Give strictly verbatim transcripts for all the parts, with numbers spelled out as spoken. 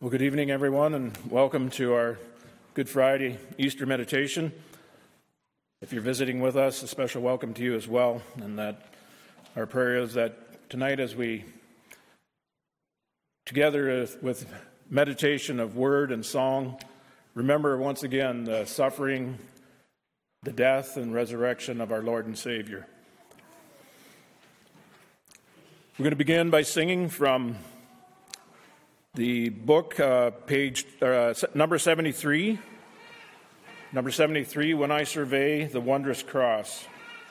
Well, good evening, everyone, and welcome to our Good Friday Easter meditation. If you're visiting with us, a special welcome to you as well, and that our prayer is that tonight as we, together with meditation of word and song, remember once again the suffering, the death, and resurrection of our Lord and Savior. We're going to begin by singing from the book, uh, page uh, number seventy-three. Number seventy-three, When I Survey the Wondrous Cross.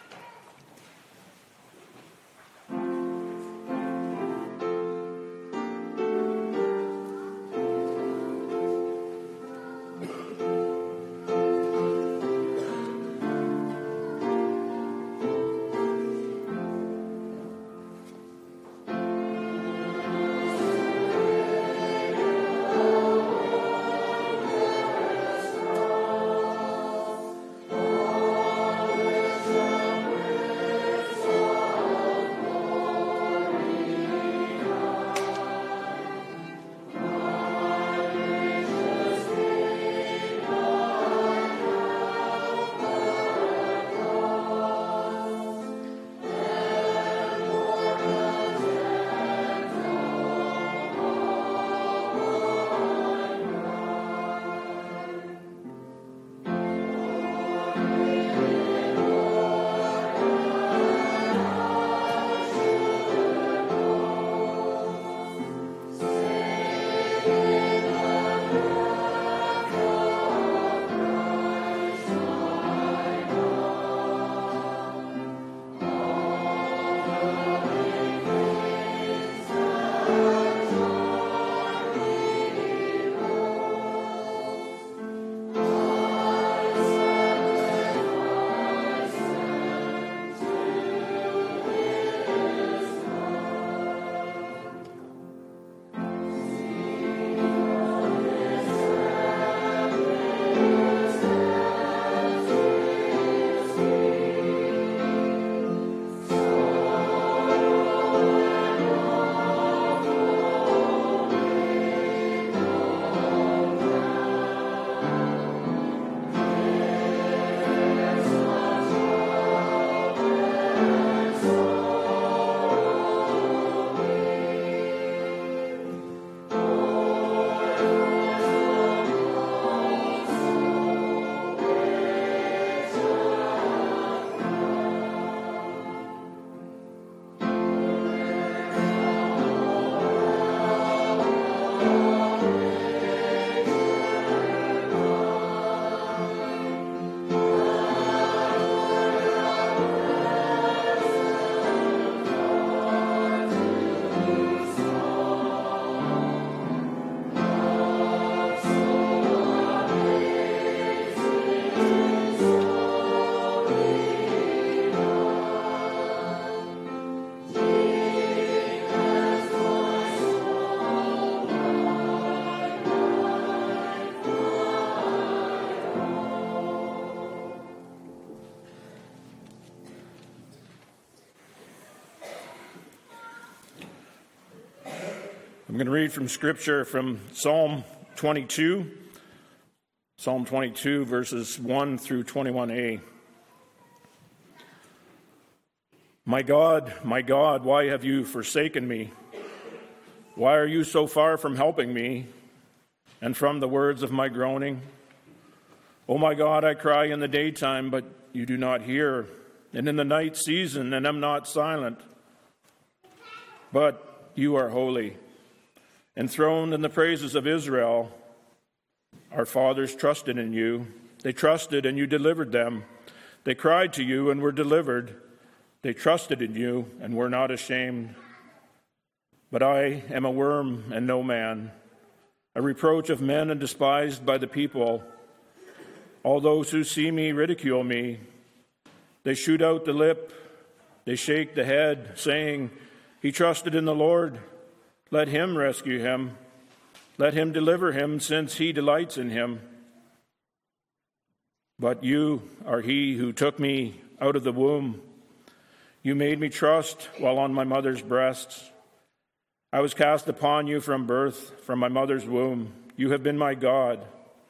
I'm going to read from Scripture from Psalm twenty-two, Psalm twenty-two, verses one through twenty-one a. My God, my God, why have you forsaken me? Why are you so far from helping me and from the words of my groaning? O my God, I cry in the daytime, but you do not hear, and in the night season, and am not silent. But you are holy, enthroned in the praises of Israel. Our fathers trusted in you. They trusted, and you delivered them. They cried to you and were delivered. They trusted in you and were not ashamed. But I am a worm and no man, a reproach of men and despised by the people. All those who see me ridicule me. They shoot out the lip. They shake the head, saying, He trusted in the Lord. Let him rescue him. Let him deliver him, since he delights in him. But you are he who took me out of the womb. You made me trust while on my mother's breasts. I was cast upon you from birth, from my mother's womb. You have been my God.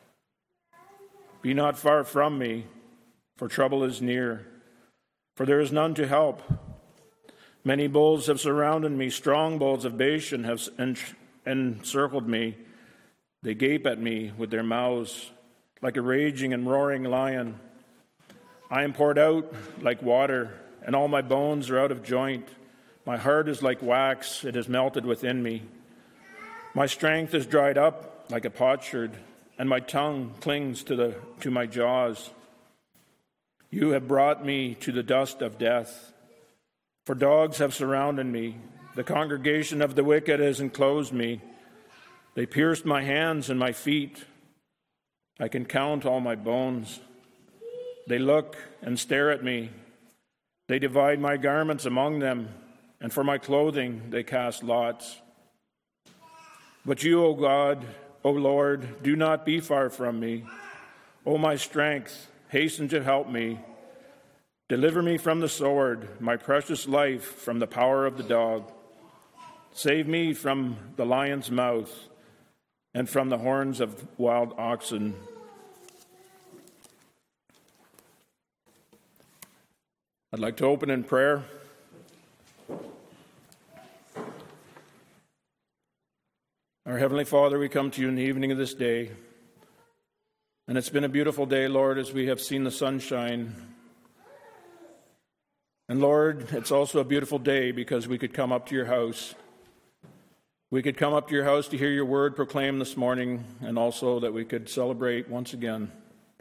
Be not far from me, for trouble is near, for there is none to help. Many bulls have surrounded me, strong bulls of Bashan have encircled me. They gape at me with their mouths, like a raging and roaring lion. I am poured out like water, and all my bones are out of joint. My heart is like wax, it is melted within me. My strength is dried up like a potsherd, and my tongue clings to the to my jaws. You have brought me to the dust of death, for dogs have surrounded me. The congregation of the wicked has enclosed me. They pierced my hands and my feet. I can count all my bones. They look and stare at me. They divide my garments among them, and for my clothing they cast lots. But you, O God, O Lord, do not be far from me. O my strength, hasten to help me. Deliver me from the sword, my precious life from the power of the dog. Save me from the lion's mouth and from the horns of wild oxen. I'd like to open in prayer. Our Heavenly Father, we come to you in the evening of this day. And it's been a beautiful day, Lord, as we have seen the sunshine. And Lord, it's also a beautiful day because we could come up to your house. We could come up to your house to hear your word proclaimed this morning, and also that we could celebrate once again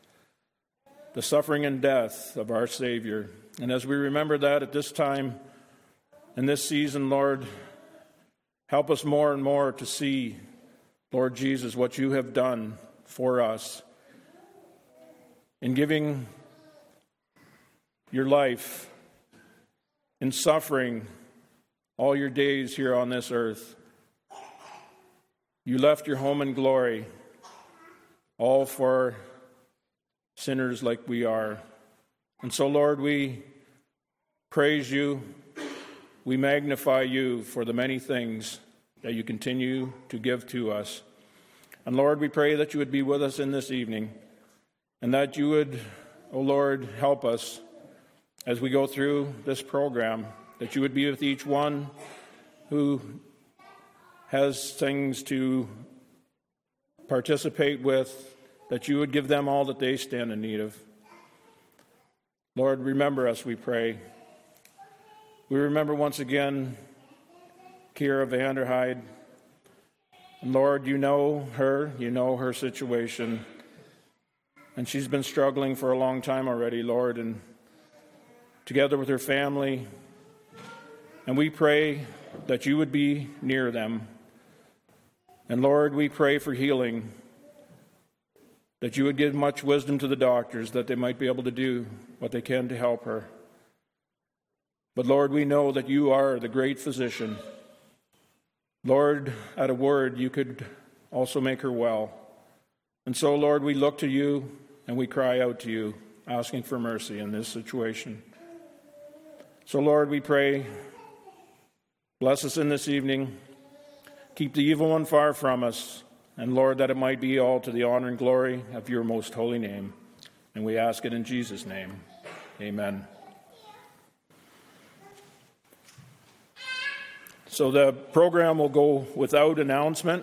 the suffering and death of our Savior. And as we remember that at this time, in this season, Lord, help us more and more to see, Lord Jesus, what you have done for us in giving your life, in suffering all your days here on this earth. You left your home in glory, all for sinners like we are. And so, Lord, we praise you. We magnify you for the many things that you continue to give to us. And Lord, we pray that you would be with us in this evening, and that you would, oh Lord, help us as we go through this program, that you would be with each one who has things to participate with, that you would give them all that they stand in need of. Lord, remember us, we pray. We remember once again Kira Vanderhyde. And Lord, you know her, you know her situation. And she's been struggling for a long time already, Lord, and together with her family. And we pray that you would be near them. And Lord, we pray for healing, that you would give much wisdom to the doctors, that they might be able to do what they can to help her. But Lord, we know that you are the great physician. Lord, at a word, you could also make her well. And so, Lord, we look to you and we cry out to you, asking for mercy in this situation. So, Lord, we pray, bless us in this evening. Keep the evil one far from us. And, Lord, that it might be all to the honor and glory of your most holy name. And we ask it in Jesus' name. Amen. So the program will go without announcement.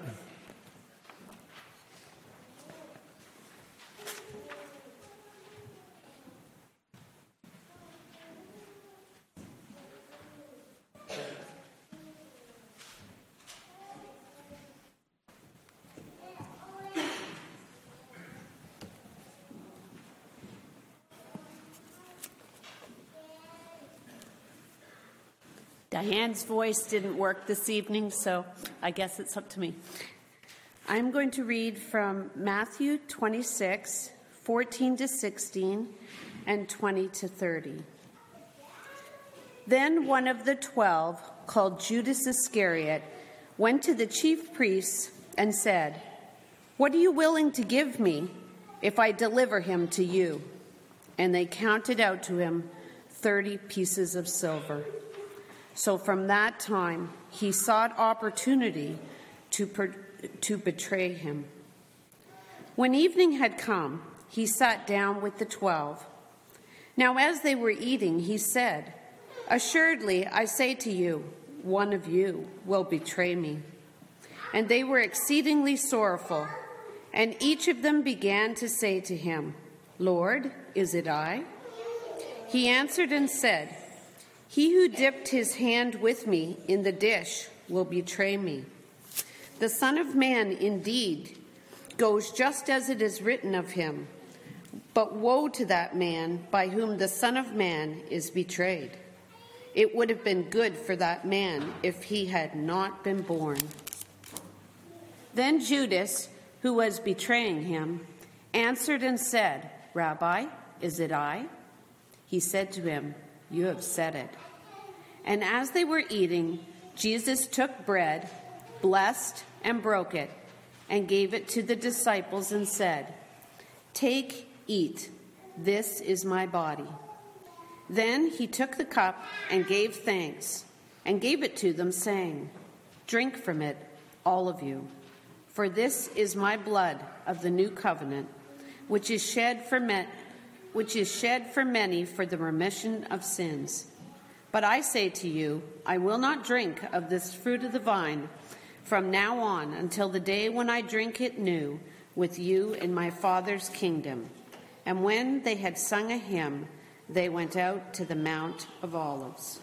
Diane's voice didn't work this evening, so I guess it's up to me. I'm going to read from Matthew twenty-six, fourteen to sixteen, and twenty to thirty. Then one of the twelve, called Judas Iscariot, went to the chief priests and said, "What are you willing to give me if I deliver him to you?" And they counted out to him thirty pieces of silver. So from that time, he sought opportunity to, per, to betray him. When evening had come, he sat down with the twelve. Now as they were eating, he said, "Assuredly, I say to you, one of you will betray me." And they were exceedingly sorrowful, and each of them began to say to him, "Lord, is it I?" He answered and said, "He who dipped his hand with me in the dish will betray me. The Son of Man indeed goes just as it is written of him, but woe to that man by whom the Son of Man is betrayed. It would have been good for that man if he had not been born." Then Judas, who was betraying him, answered and said, "Rabbi, is it I?" He said to him, "You have said it." And as they were eating, Jesus took bread, blessed and broke it, and gave it to the disciples and said, "Take, eat, this is my body." Then he took the cup and gave thanks, and gave it to them, saying, "Drink from it, all of you. For this is my blood of the new covenant, which is shed for me- which is shed for many for the remission of sins. But I say to you, I will not drink of this fruit of the vine from now on until the day when I drink it new with you in my Father's kingdom." And when they had sung a hymn, they went out to the Mount of Olives.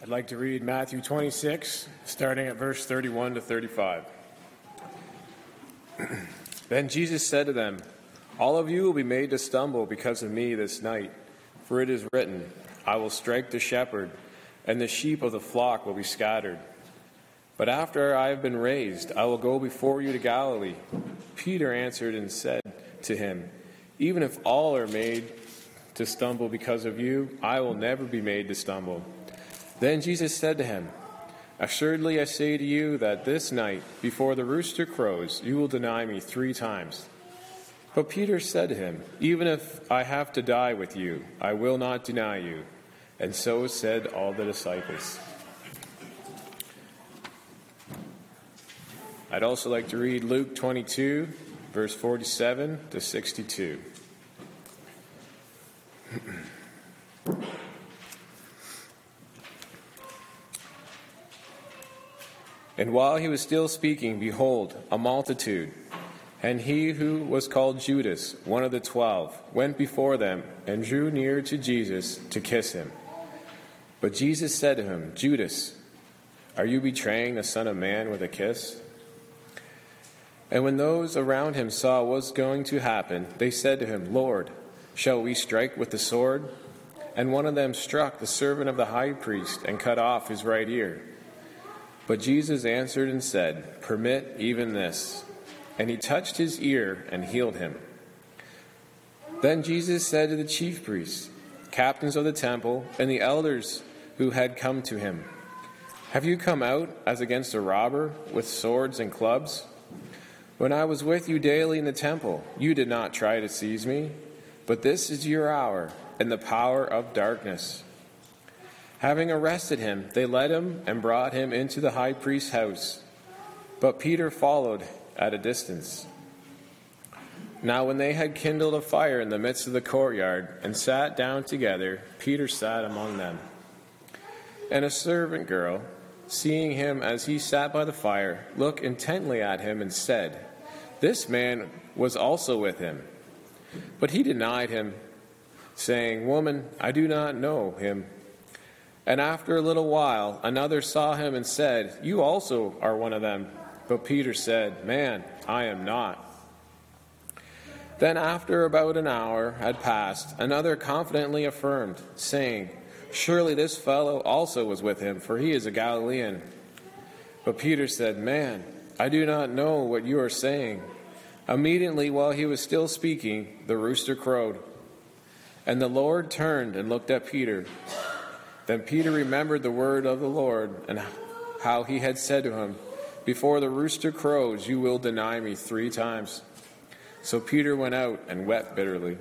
I'd like to read Matthew twenty-six, starting at verse thirty-one to thirty-five. Then Jesus said to them, "All of you will be made to stumble because of me this night, for it is written, I will strike the shepherd, and the sheep of the flock will be scattered. But after I have been raised, I will go before you to Galilee." Peter answered and said to him, "Even if all are made to stumble because of you, I will never be made to stumble." Then Jesus said to him, "Assuredly I say to you that this night, before the rooster crows, you will deny me three times." But Peter said to him, "Even if I have to die with you, I will not deny you." And so said all the disciples. I'd also like to read Luke twenty-two, verse forty-seven to sixty-two. And while he was still speaking, behold, a multitude, and he who was called Judas, one of the twelve, went before them and drew near to Jesus to kiss him. But Jesus said to him, "Judas, are you betraying the Son of Man with a kiss?" And when those around him saw what was going to happen, they said to him, "Lord, shall we strike with the sword?" And one of them struck the servant of the high priest and cut off his right ear. But Jesus answered and said, "Permit even this." And he touched his ear and healed him. Then Jesus said to the chief priests, captains of the temple, and the elders who had come to him, "Have you come out as against a robber with swords and clubs? When I was with you daily in the temple, you did not try to seize me, but this is your hour and the power of darkness." Having arrested him, they led him and brought him into the high priest's house. But Peter followed at a distance. Now when they had kindled a fire in the midst of the courtyard and sat down together, Peter sat among them. And a servant girl, seeing him as he sat by the fire, looked intently at him and said, "This man was also with him." But he denied him, saying, "Woman, I do not know him." And after a little while, another saw him and said, "You also are one of them." But Peter said, "Man, I am not." Then after about an hour had passed, another confidently affirmed, saying, "Surely this fellow also was with him, for he is a Galilean." But Peter said, "Man, I do not know what you are saying." Immediately while he was still speaking, the rooster crowed. And the Lord turned and looked at Peter. Then Peter remembered the word of the Lord and how he had said to him, "Before the rooster crows, you will deny me three times." So Peter went out and wept bitterly.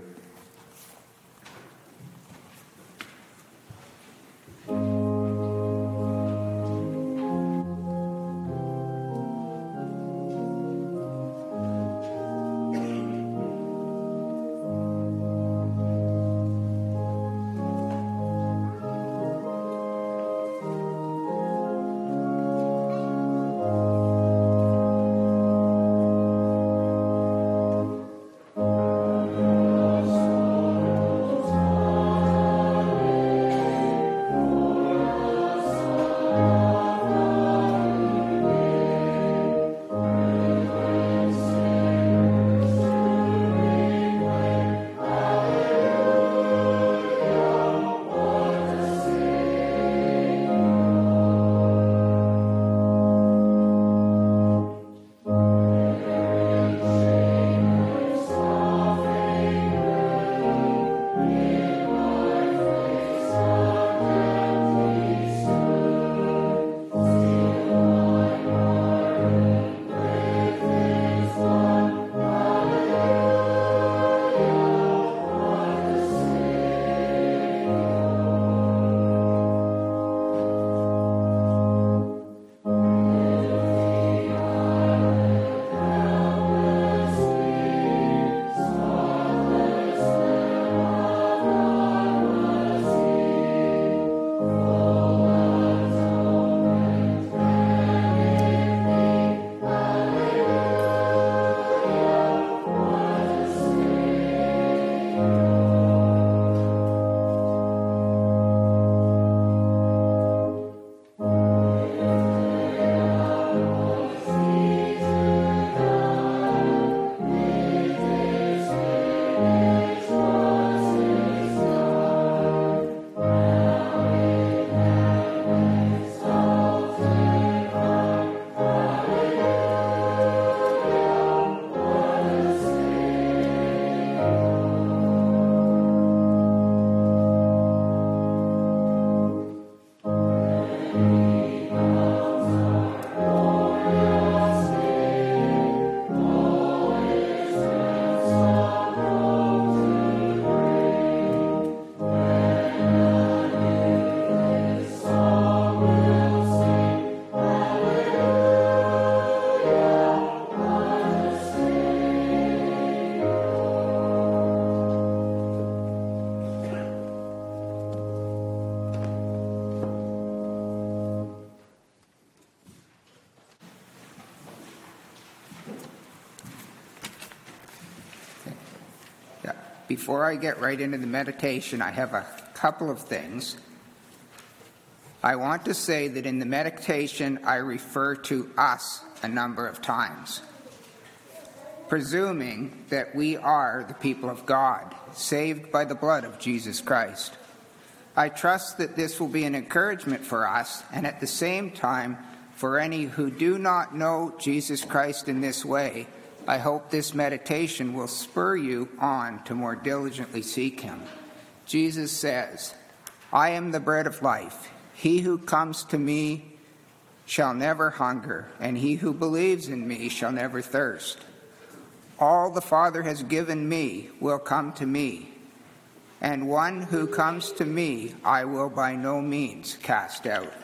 before I get right into the meditation, I have a couple of things. I want to say that in the meditation, I refer to us a number of times, presuming that we are the people of God, saved by the blood of Jesus Christ. I trust that this will be an encouragement for us, and at the same time, for any who do not know Jesus Christ in this way, I hope this meditation will spur you on to more diligently seek him. Jesus says, "I am the bread of life. He who comes to me shall never hunger, and he who believes in me shall never thirst. All the Father has given me will come to me, and one who comes to me I will by no means cast out."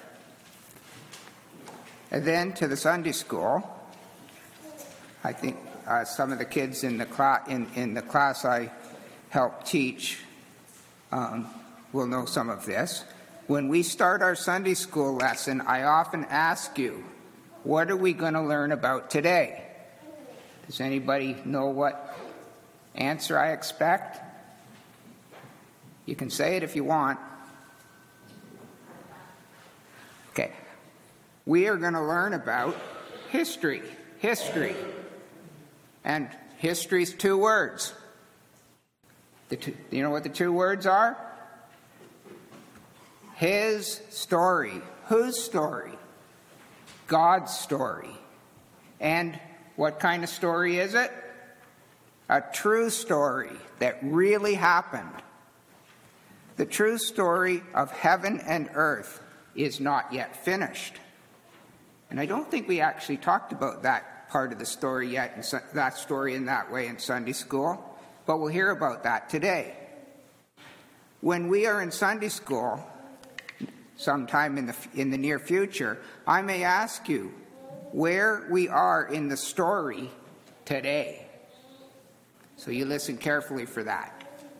And then to the Sunday school, I think uh, some of the kids in the, cla- in, in the class I help teach um, will know some of this. When we start our Sunday school lesson, I often ask you, what are we going to learn about today? Does anybody know what answer I expect? You can say it if you want. Okay. We are going to learn about history. History. And history's two words. The two, you know what the two words are? His story. Whose story? God's story. And what kind of story is it? A true story that really happened. The true story of heaven and earth is not yet finished. And I don't think we actually talked about that part of the story yet, in that story in that way in Sunday school, but we'll hear about that today. When we are in Sunday school, sometime in the, in the near future, I may ask you where we are in the story today. So you listen carefully for that.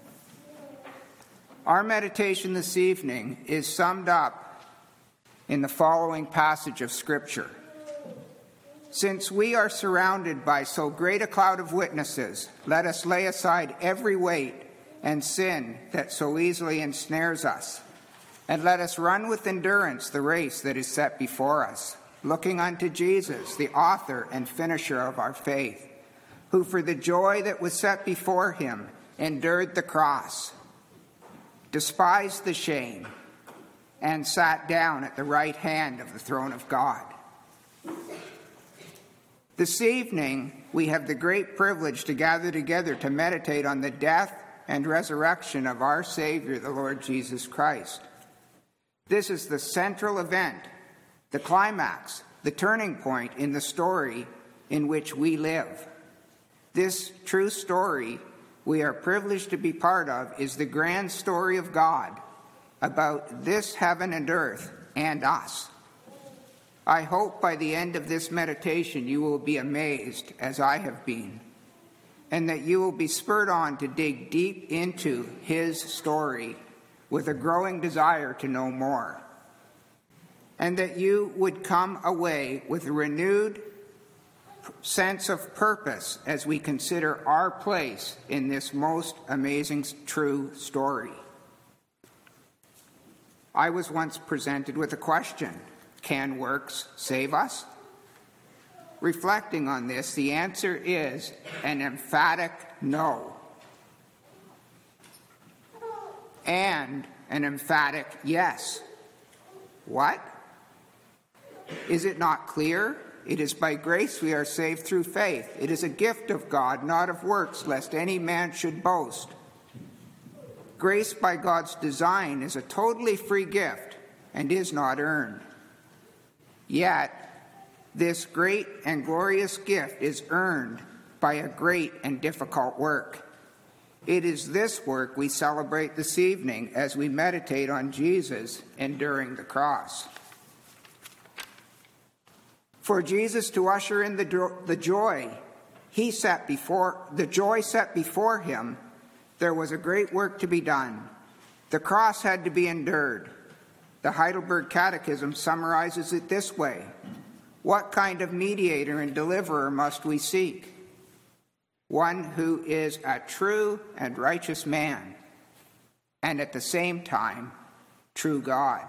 Our meditation this evening is summed up in the following passage of Scripture. Since we are surrounded by so great a cloud of witnesses, let us lay aside every weight and sin that so easily ensnares us. And let us run with endurance the race that is set before us, looking unto Jesus, the author and finisher of our faith, who for the joy that was set before him endured the cross, despised the shame, and sat down at the right hand of the throne of God. This evening, we have the great privilege to gather together to meditate on the death and resurrection of our Savior, the Lord Jesus Christ. This is the central event, the climax, the turning point in the story in which we live. This true story we are privileged to be part of is the grand story of God about this heaven and earth and us. I hope by the end of this meditation you will be amazed, as I have been, and that you will be spurred on to dig deep into his story with a growing desire to know more, and that you would come away with a renewed sense of purpose as we consider our place in this most amazing true story. I was once presented with a question: can works save us? Reflecting on this, the answer is an emphatic no. And an emphatic yes. What? Is it not clear? It is by grace we are saved through faith. It is a gift of God, not of works, lest any man should boast. Grace by God's design is a totally free gift and is not earned. Yet, this great and glorious gift is earned by a great and difficult work. It is this work we celebrate this evening as we meditate on Jesus enduring the cross. For Jesus to usher in the, jo- the joy he set before, the joy set before him, there was a great work to be done. The cross had to be endured. The Heidelberg Catechism summarizes it this way: what kind of mediator and deliverer must we seek? one who is a true and righteous man, and at the same time, true God.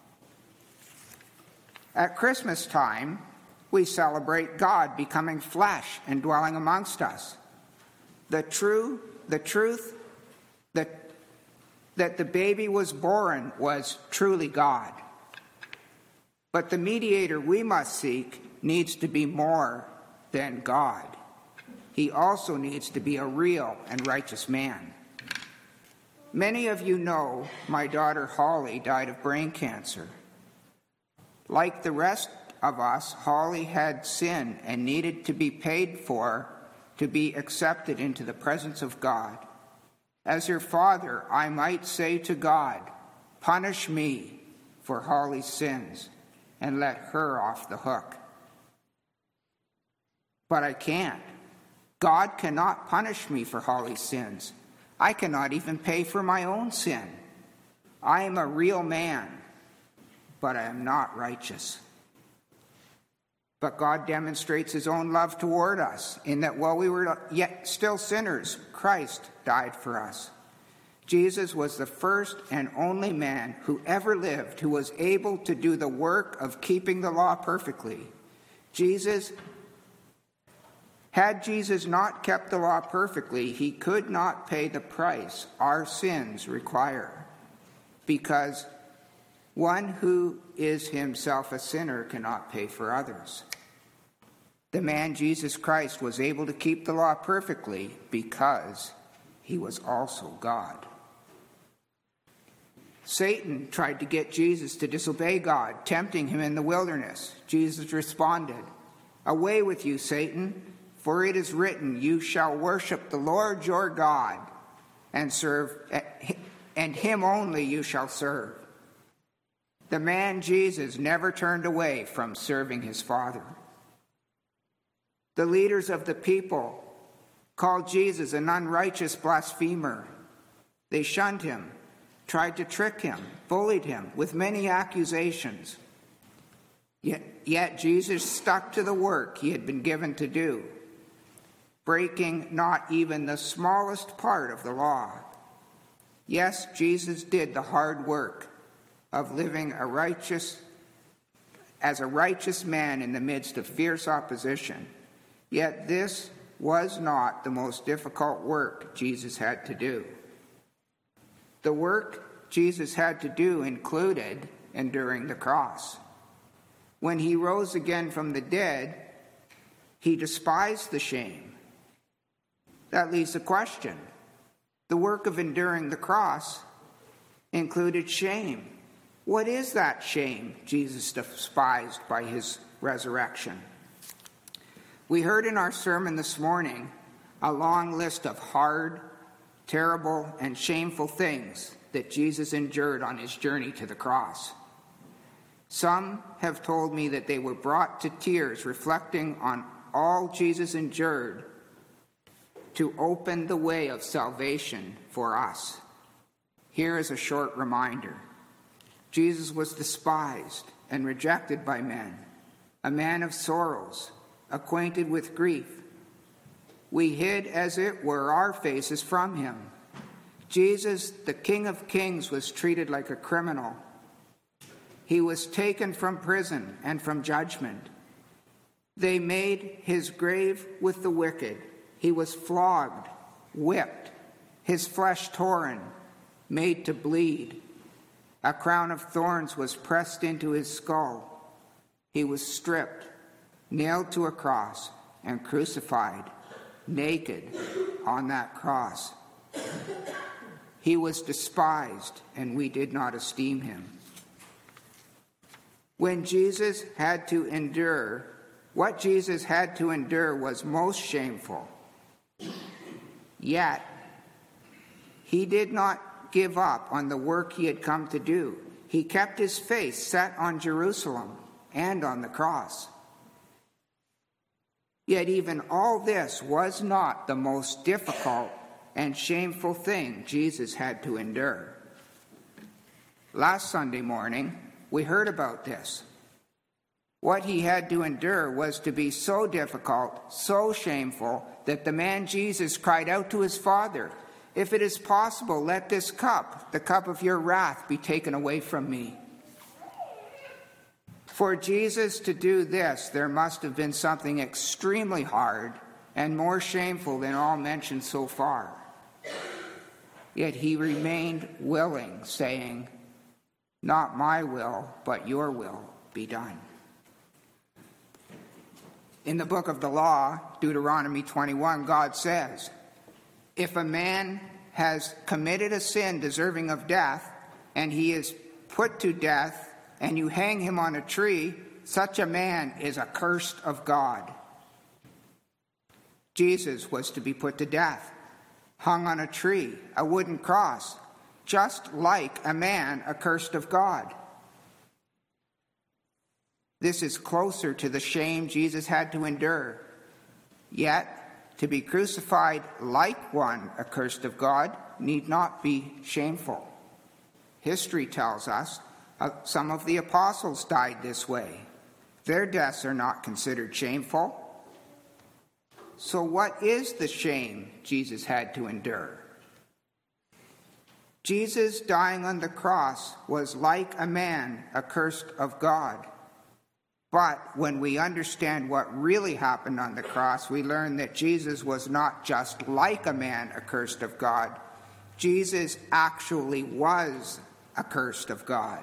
At Christmas time, we celebrate God becoming flesh and dwelling amongst us. The true, the truth that, that the baby was born was truly God. But the mediator we must seek needs to be more than God. He also needs to be a real and righteous man. Many of you know my daughter Holly died of brain cancer. Like the rest of us, Holly had sin and needed to be paid for to be accepted into the presence of God. As your father, I might say to God, punish me for Holly's sins and let her off the hook. But I can't. God cannot punish me for Holly's sins. I cannot even pay for my own sin. I am a real man, but I am not righteous. But God demonstrates his own love toward us in that while we were yet still sinners, Christ died for us. Jesus was the first and only man who ever lived who was able to do the work of keeping the law perfectly. Jesus, had Jesus not kept the law perfectly, he could not pay the price our sins require, because one who is himself a sinner cannot pay for others. The man Jesus Christ was able to keep the law perfectly because he was also God. Satan tried to get Jesus to disobey God, tempting him in the wilderness. Jesus responded, "Away with you, Satan, for it is written, you shall worship the Lord your God and serve, and him only you shall serve." The man Jesus never turned away from serving his Father. The leaders of the people called Jesus an unrighteous blasphemer. They shunned him, tried to trick him, bullied him with many accusations. Yet, yet Jesus stuck to the work he had been given to do, breaking not even the smallest part of the law. Yes, Jesus did the hard work of living a righteous, as a righteous man in the midst of fierce opposition. Yet this was not the most difficult work Jesus had to do. The work Jesus had to do included enduring the cross. When he rose again from the dead, he despised the shame. That leaves a question. The work of enduring the cross included shame. What is that shame Jesus despised by his resurrection? We heard in our sermon this morning a long list of hard, terrible, and shameful things that Jesus endured on his journey to the cross. Some have told me that they were brought to tears reflecting on all Jesus endured to open the way of salvation for us. Here is a short reminder. Jesus was despised and rejected by men, a man of sorrows, acquainted with grief. We hid, as it were, our faces from him. Jesus, the King of Kings, was treated like a criminal. He was taken from prison and from judgment. They made his grave with the wicked. He was flogged, whipped, his flesh torn, made to bleed. A crown of thorns was pressed into his skull. He was stripped, nailed to a cross, and crucified, naked, on that cross. He was despised, and we did not esteem him. When Jesus had to endure, what Jesus had to endure was most shameful. Yet, he did not give up on the work he had come to do. He kept his face set on Jerusalem and on the cross. Yet even all this was not the most difficult and shameful thing Jesus had to endure. Last Sunday morning, we heard about this. What he had to endure was to be so difficult, so shameful, that the man Jesus cried out to his Father, "If it is possible, let this cup, the cup of your wrath, be taken away from me." For Jesus to do this, there must have been something extremely hard and more shameful than all mentioned so far. Yet he remained willing, saying, "Not my will, but your will be done." In the book of the law, Deuteronomy twenty-one, God says, "If a man has committed a sin deserving of death, and he is put to death, and you hang him on a tree, such a man is accursed of God." Jesus was to be put to death, hung on a tree, a wooden cross, just like a man accursed of God. This is closer to the shame Jesus had to endure. Yet, to be crucified like one accursed of God need not be shameful. History tells us uh, some of the apostles died this way. Their deaths are not considered shameful. So what is the shame Jesus had to endure? Jesus dying on the cross was like a man accursed of God. But when we understand what really happened on the cross, we learn that Jesus was not just like a man accursed of God. Jesus actually was accursed of God.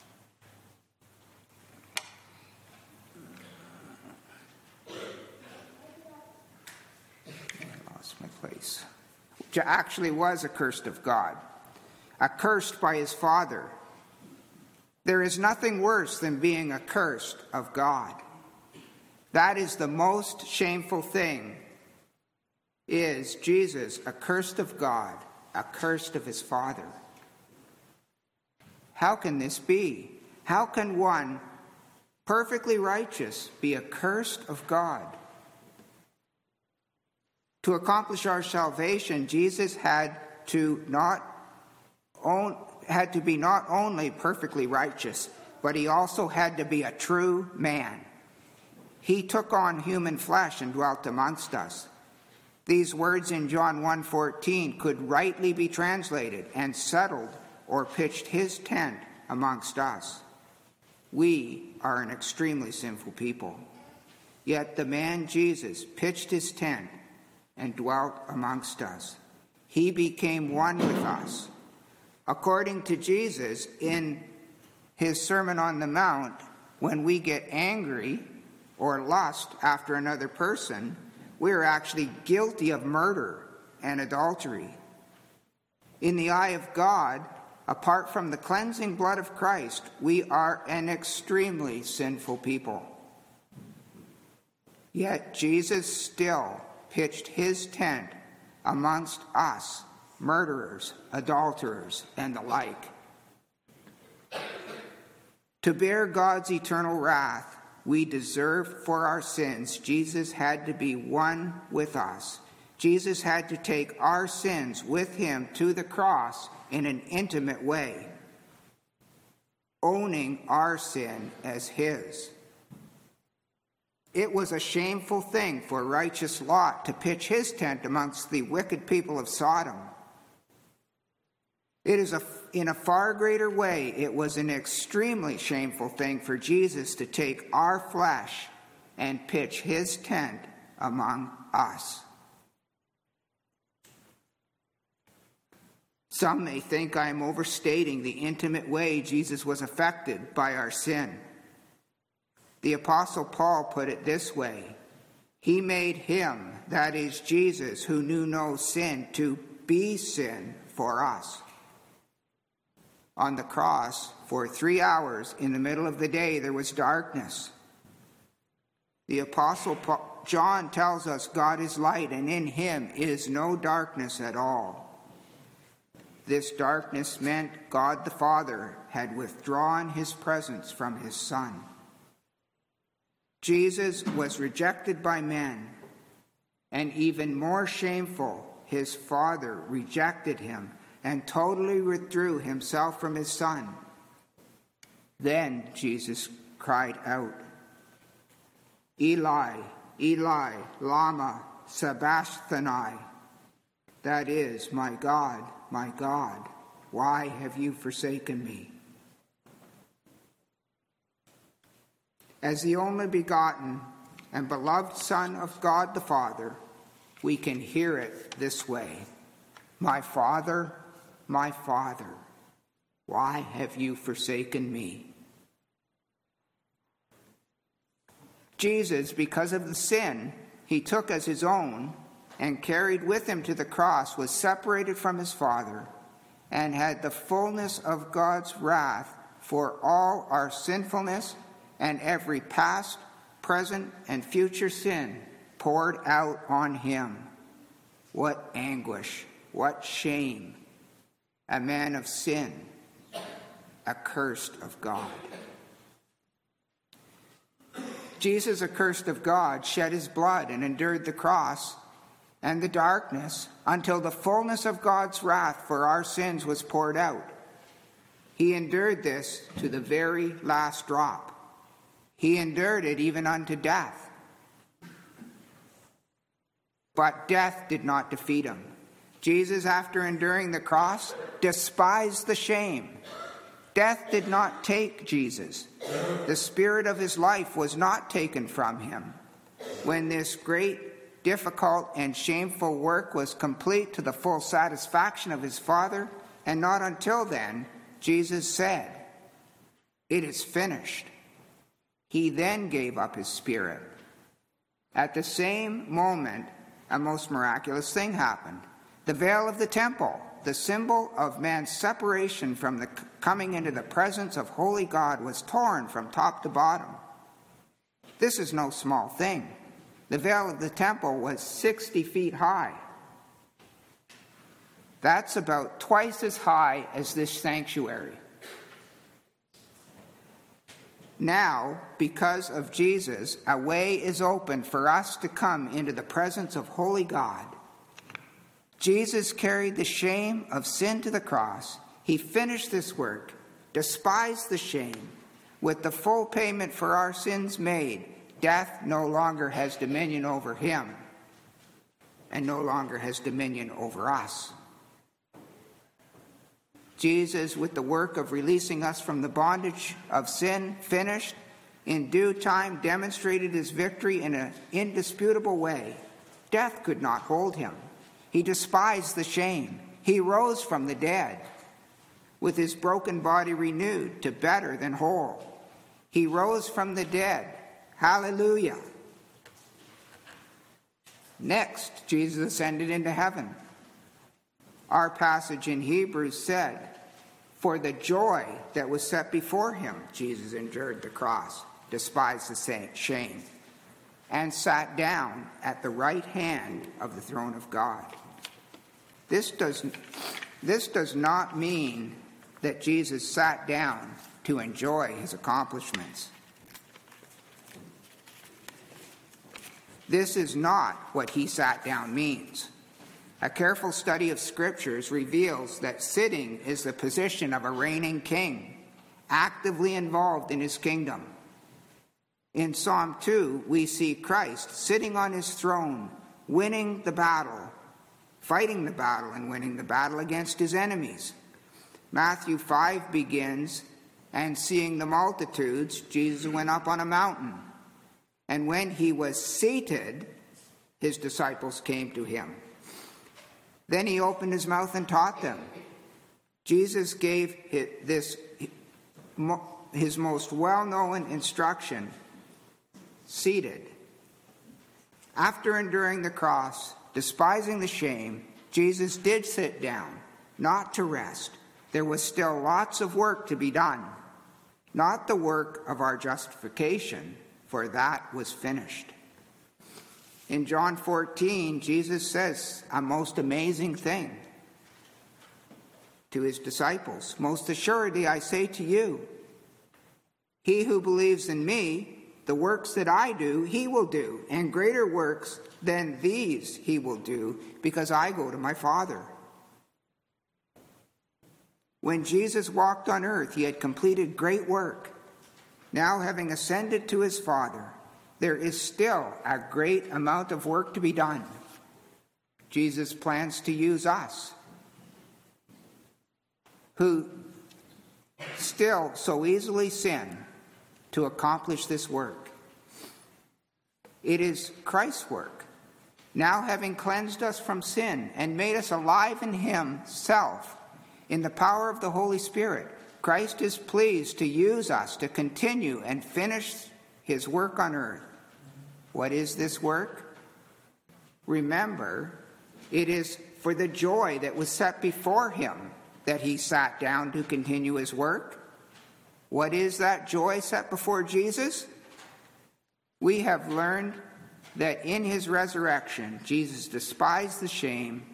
I lost my place. Actually was accursed of God, accursed by his Father. There is nothing worse than being accursed of God. That is the most shameful thing, is Jesus accursed of God, accursed of his Father. How can this be? How can one perfectly righteous be accursed of God? To accomplish our salvation, Jesus had to not own had to be not only perfectly righteous, but he also had to be a true man. He took on human flesh and dwelt amongst us. These words in John one fourteen could rightly be translated and settled or pitched his tent amongst us. We are an extremely sinful people. Yet the man Jesus pitched his tent and dwelt amongst us. He became one with us. According to Jesus, in his Sermon on the Mount, when we get angry or lust after another person, we're actually guilty of murder and adultery. In the eye of God, apart from the cleansing blood of Christ, we are an extremely sinful people. Yet Jesus still pitched his tent amongst us, murderers, adulterers, and the like. To bear God's eternal wrath we deserve for our sins, Jesus had to be one with us. Jesus had to take our sins with him to the cross in an intimate way, owning our sin as his. It was a shameful thing for righteous Lot to pitch his tent amongst the wicked people of Sodom. It is a, in a far greater way, it was an extremely shameful thing for Jesus to take our flesh and pitch his tent among us. Some may think I am overstating the intimate way Jesus was affected by our sin. The Apostle Paul put it this way: he made him, that is Jesus, who knew no sin, to be sin for us. On the cross, for three hours in the middle of the day, there was darkness. The Apostle Paul, John tells us God is light, and in him is no darkness at all. This darkness meant God the Father had withdrawn his presence from his Son. Jesus was rejected by men, and even more shameful, his Father rejected him and totally withdrew himself from his Son. Then Jesus cried out, Eli, Eli, lama sabachthani. That is, my God, my God, why have you forsaken me? As the only begotten and beloved Son of God the Father, we can hear it this way: My Father, my Father, why have you forsaken me? Jesus, because of the sin he took as his own and carried with him to the cross, was separated from his Father and had the fullness of God's wrath for all our sinfulness and every past, present, and future sin poured out on him. What anguish, what shame! A man of sin, accursed of God. Jesus, accursed of God, shed his blood and endured the cross and the darkness until the fullness of God's wrath for our sins was poured out. He endured this to the very last drop. He endured it even unto death. But death did not defeat him. Jesus, after enduring the cross, despised the shame. Death did not take Jesus. The spirit of his life was not taken from him. When this great, difficult, and shameful work was complete to the full satisfaction of his Father, and not until then, Jesus said, "It is finished." He then gave up his spirit. At the same moment, a most miraculous thing happened. The veil of the temple, the symbol of man's separation from the coming into the presence of holy God, was torn from top to bottom. This is no small thing. The veil of the temple was sixty feet high. That's about twice as high as this sanctuary. Now, because of Jesus, a way is open for us to come into the presence of holy God. Jesus carried the shame of sin to the cross. He finished this work, despised the shame. With the full payment for our sins made, death no longer has dominion over him and no longer has dominion over us. Jesus, with the work of releasing us from the bondage of sin finished, in due time demonstrated his victory in an indisputable way. Death could not hold him. He despised the shame. He rose from the dead, with his broken body renewed to better than whole. He rose from the dead. Hallelujah. Next, Jesus ascended into heaven. Our passage in Hebrews said, "For the joy that was set before him, Jesus endured the cross, despised the shame, and sat down at the right hand of the throne of God." This does, this does not mean that Jesus sat down to enjoy his accomplishments. This is not what he sat down means. A careful study of scriptures reveals that sitting is the position of a reigning king, actively involved in his kingdom. In Psalm two, we see Christ sitting on his throne, winning the battle, fighting the battle and winning the battle against his enemies. Matthew five begins, "And seeing the multitudes, Jesus went up on a mountain. And when he was seated, his disciples came to him. Then he opened his mouth and taught them." Jesus gave this his most well-known instruction seated. After enduring the cross, despising the shame, Jesus did sit down, not to rest. There was still lots of work to be done, not the work of our justification, for that was finished. In John fourteen, Jesus says a most amazing thing to his disciples. "Most assuredly, I say to you, he who believes in me, the works that I do, he will do, and greater works than these he will do, because I go to my Father." When Jesus walked on earth, he had completed great work. Now, having ascended to his Father, there is still a great amount of work to be done. Jesus plans to use us, who still so easily sin, to accomplish this work. It is Christ's work. Now having cleansed us from sin and made us alive in himself, in the power of the Holy Spirit, Christ is pleased to use us to continue and finish his work on earth. What is this work? Remember, it is for the joy that was set before him that he sat down to continue his work. What is that joy set before Jesus? We have learned that in his resurrection, Jesus despised the shame,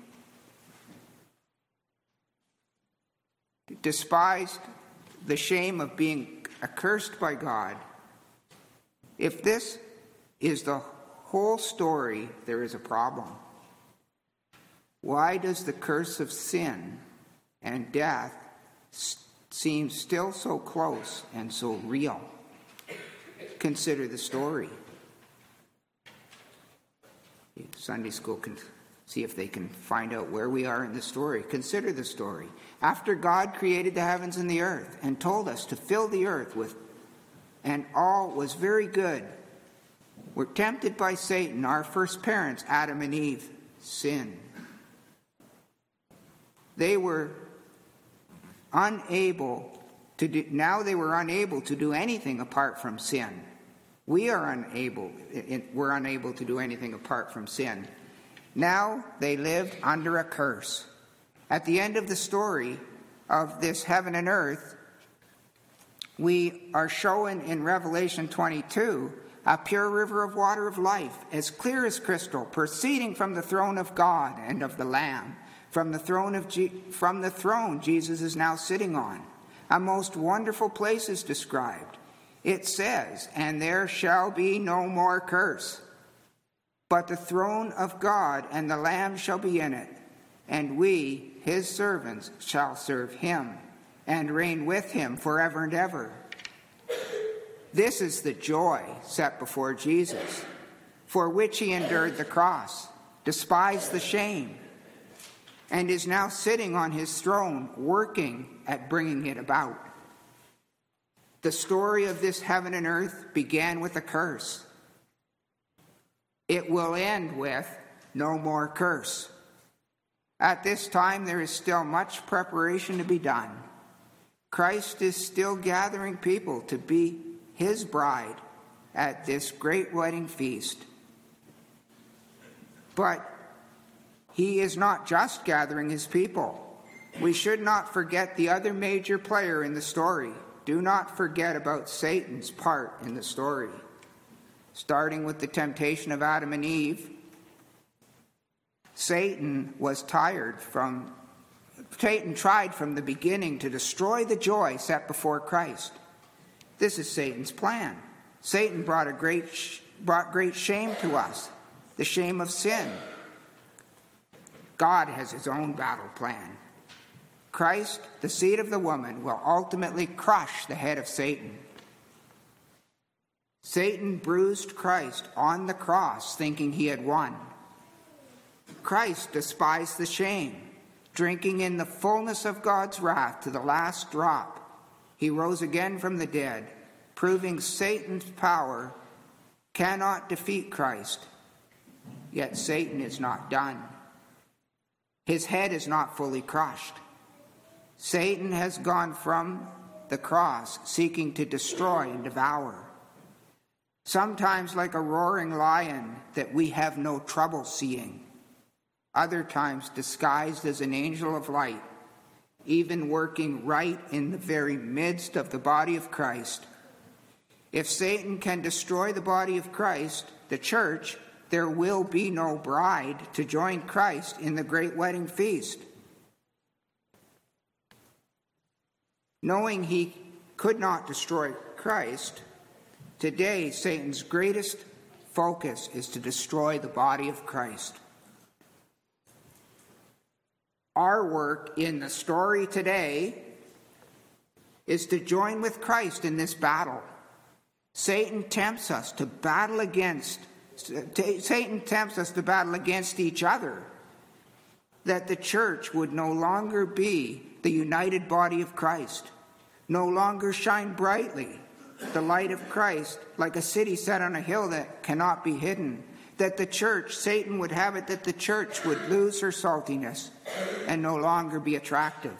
despised the shame of being accursed by God. If this is the whole story, there is a problem. Why does the curse of sin and death seem still so close and so real? Consider the story. Sunday school can see if they can find out where we are in the story. Consider the story. After God created the heavens and the earth and told us to fill the earth with, and all was very good, we're tempted by Satan. Our first parents, Adam and Eve, sinned. They were unable to do, now they were unable to do anything apart from sin. We are unable, we're unable to do anything apart from sin. Now they lived under a curse. At the end of the story of this heaven and earth, we are shown in Revelation twenty-two a pure river of water of life, as clear as crystal, proceeding from the throne of God and of the Lamb. From the throne of Je- from the throne Jesus is now sitting on. A most wonderful place is described. It says, "And there shall be no more curse, but the throne of God and the Lamb shall be in it, and we, his servants, shall serve him and reign with him forever and ever." This is the joy set before Jesus, for which he endured the cross, despised the shame, and is now sitting on his throne, working at bringing it about. The story of this heaven and earth began with a curse. It will end with no more curse. At this time, there is still much preparation to be done. Christ is still gathering people to be his bride at this great wedding feast. But he is not just gathering his people. We should not forget the other major player in the story. Do not forget about Satan's part in the story. Starting with the temptation of Adam and Eve, Satan was tired from, Satan tried from the beginning to destroy the joy set before Christ. This is Satan's plan. Satan brought a great, brought great shame to us, the shame of sin. God has his own battle plan. Christ, the seed of the woman, will ultimately crush the head of Satan. Satan bruised Christ on the cross, thinking he had won. Christ despised the shame, drinking in the fullness of God's wrath to the last drop. He rose again from the dead, proving Satan's power cannot defeat Christ. Yet Satan is not done. His head is not fully crushed. Satan has gone from the cross, seeking to destroy and devour. Sometimes like a roaring lion that we have no trouble seeing. Other times disguised as an angel of light, even working right in the very midst of the body of Christ. If Satan can destroy the body of Christ, the church, there will be no bride to join Christ in the great wedding feast. Knowing he could not destroy Christ, today Satan's greatest focus is to destroy the body of Christ. Our work in the story today is to join with Christ in this battle. Satan tempts us to battle against Satan tempts us to battle against each other, that the church would no longer be the united body of Christ, no longer shine brightly, the light of Christ, like a city set on a hill that cannot be hidden. That the church, Satan would have it that the church would lose her saltiness and no longer be attractive.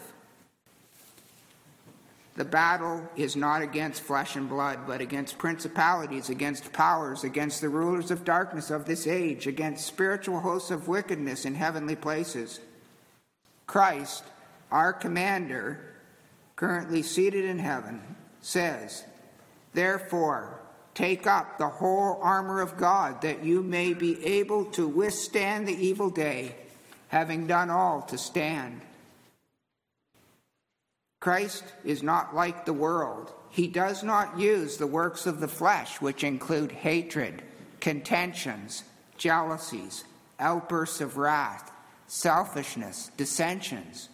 The battle is not against flesh and blood, but against principalities, against powers, against the rulers of darkness of this age, against spiritual hosts of wickedness in heavenly places. Christ, our commander, currently seated in heaven, says, "Therefore, take up the whole armor of God, that you may be able to withstand the evil day, having done all to stand." Christ is not like the world. He does not use the works of the flesh, which include hatred, contentions, jealousies, outbursts of wrath, selfishness, dissensions.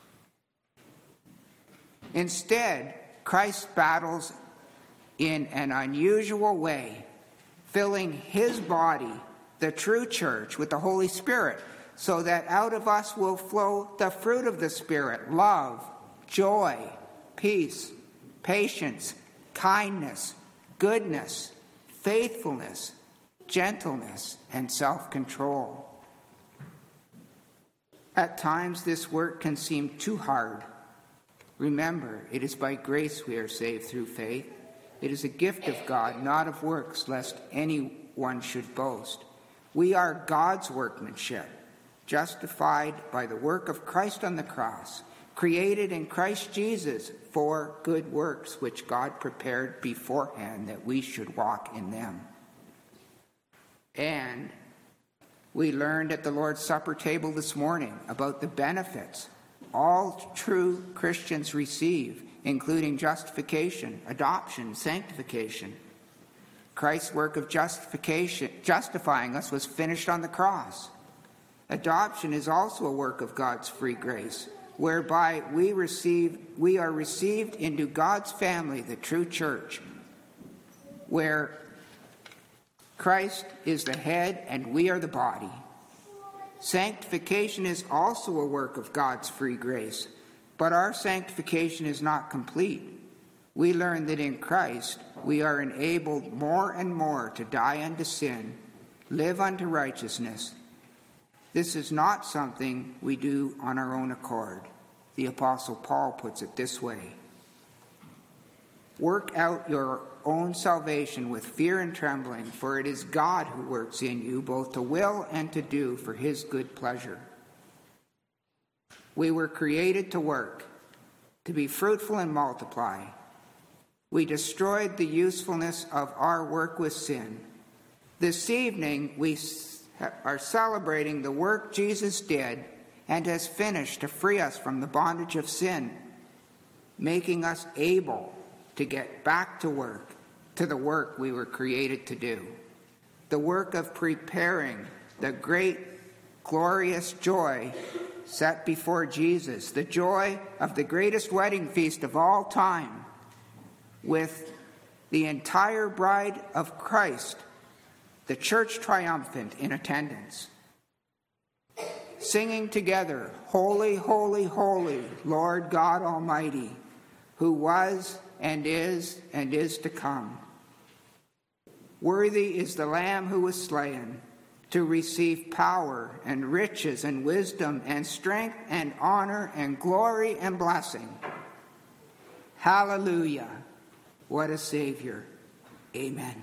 Instead, Christ battles in an unusual way, filling his body, the true church, with the Holy Spirit, so that out of us will flow the fruit of the Spirit: love, joy, peace, patience, kindness, goodness, faithfulness, gentleness, and self-control. At times, this work can seem too hard. Remember, it is by grace we are saved through faith. It is a gift of God, not of works, lest anyone should boast. We are God's workmanship, justified by the work of Christ on the cross, created in Christ Jesus for good works, which God prepared beforehand that we should walk in them. And we learned at the Lord's Supper table this morning about the benefits all true Christians receive, including justification, adoption, sanctification. Christ's work of justification, justifying us, was finished on the cross. Adoption is also a work of God's free grace, whereby we receive, we are received into God's family, the true church, where Christ is the head and we are the body. Sanctification is also a work of God's free grace, but our sanctification is not complete. We learn that in Christ we are enabled more and more to die unto sin, live unto righteousness. This is not something we do on our own accord. The Apostle Paul puts it this way: "Work out your own salvation with fear and trembling, for it is God who works in you both to will and to do for his good pleasure." We were created to work, to be fruitful and multiply. We destroyed the usefulness of our work with sin. This evening, we are celebrating the work Jesus did and has finished to free us from the bondage of sin, making us able to get back to work, to the work we were created to do, the work of preparing the great, glorious joy set before Jesus, the joy of the greatest wedding feast of all time, with the entire bride of Christ, the church triumphant, in attendance, singing together, "Holy, holy, holy, Lord God Almighty, who was and is and is to come. Worthy is the Lamb who was slain to receive power and riches and wisdom and strength and honor and glory and blessing. Hallelujah. What a Savior. Amen."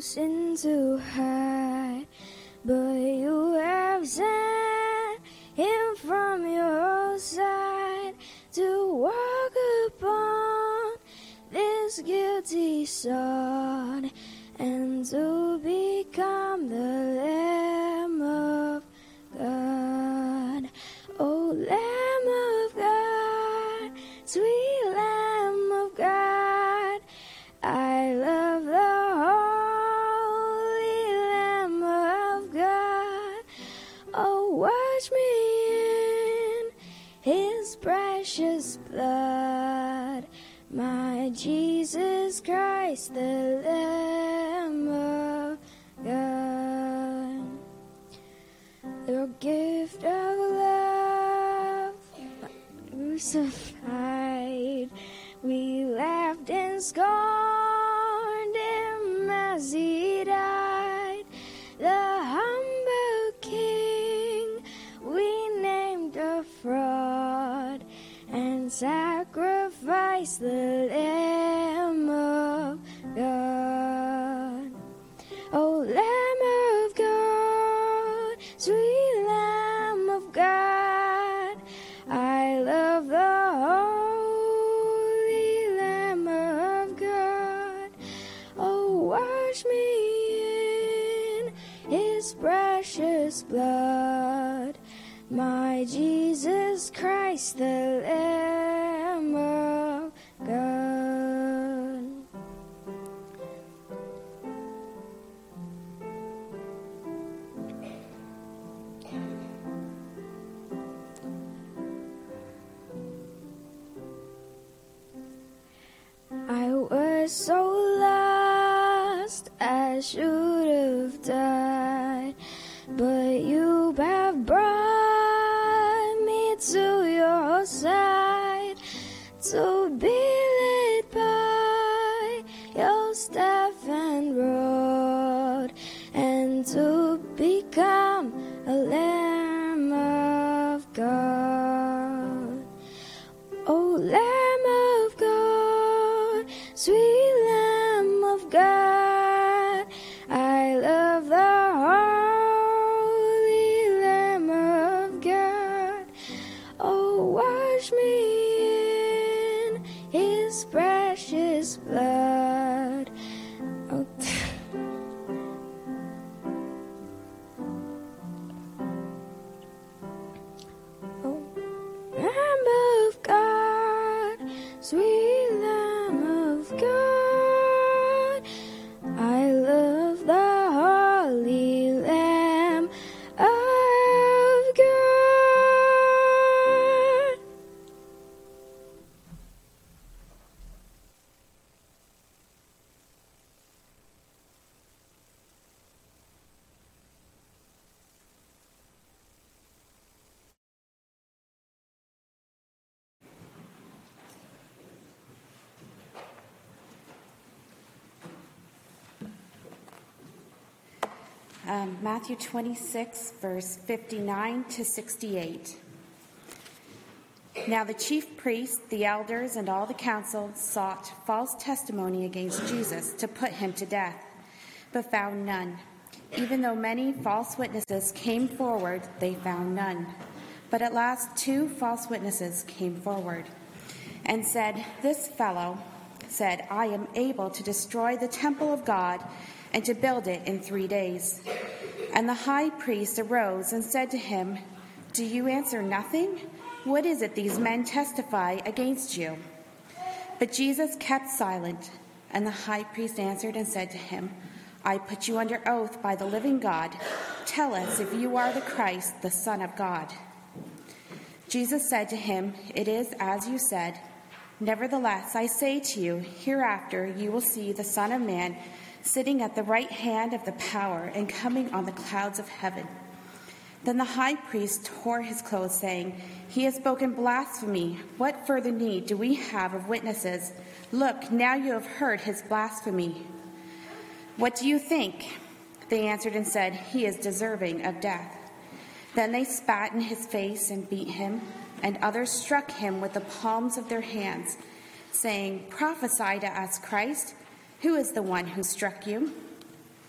sin to hide, but you have sent him from your side to walk upon this guilty sod and to become the Lamb of God. Oh, Lamb of God, sweet Lamb of God, I love the holy Lamb of God. Oh, wash me in his precious blood, my Jesus Christ, the Lamb of God. The gift of love crucified, we laughed and scorned him as he died. The humble King we named a fraud and sacrificed the Lamb of God. Oh, Lamb of God, sweet Lamb of God, I love the holy Lamb of God. Oh, wash me in his precious blood, my Jesus Christ, the Lamb of God. I was so lost I should have died, but you have brought me to your side to be led by your staff and rod and to become a Lamb of God. Oh, Lamb of God, sweet Lamb of God, I love the holy Lamb of God. Oh, wash me in his precious blood. Oh, oh, Lamb of God, sweet Lamb of God, I love the holy Lamb of God. Um, Matthew twenty-six, verse fifty-nine to sixty-eight. Now the chief priests, the elders, and all the council sought false testimony against Jesus to put him to death, but found none. Even though many false witnesses came forward, they found none. But at last two false witnesses came forward and said, "This fellow said, I am able to destroy the temple of God and to build it in three days. And the high priest arose and said to him, Do you answer nothing? What is it these men testify against you? But Jesus kept silent, and the high priest answered and said to him, I put you under oath by the living God. Tell us if you are the Christ, the Son of God. Jesus said to him, It is as you said. Nevertheless, I say to you, hereafter you will see the Son of Man sitting at the right hand of the power and coming on the clouds of heaven. Then the high priest tore his clothes, saying, He has spoken blasphemy. What further need do we have of witnesses? Look, now you have heard his blasphemy. What do you think? They answered and said, He is deserving of death. Then they spat in his face and beat him, and others struck him with the palms of their hands, saying, Prophesy to us, Christ. Who is the one who struck you?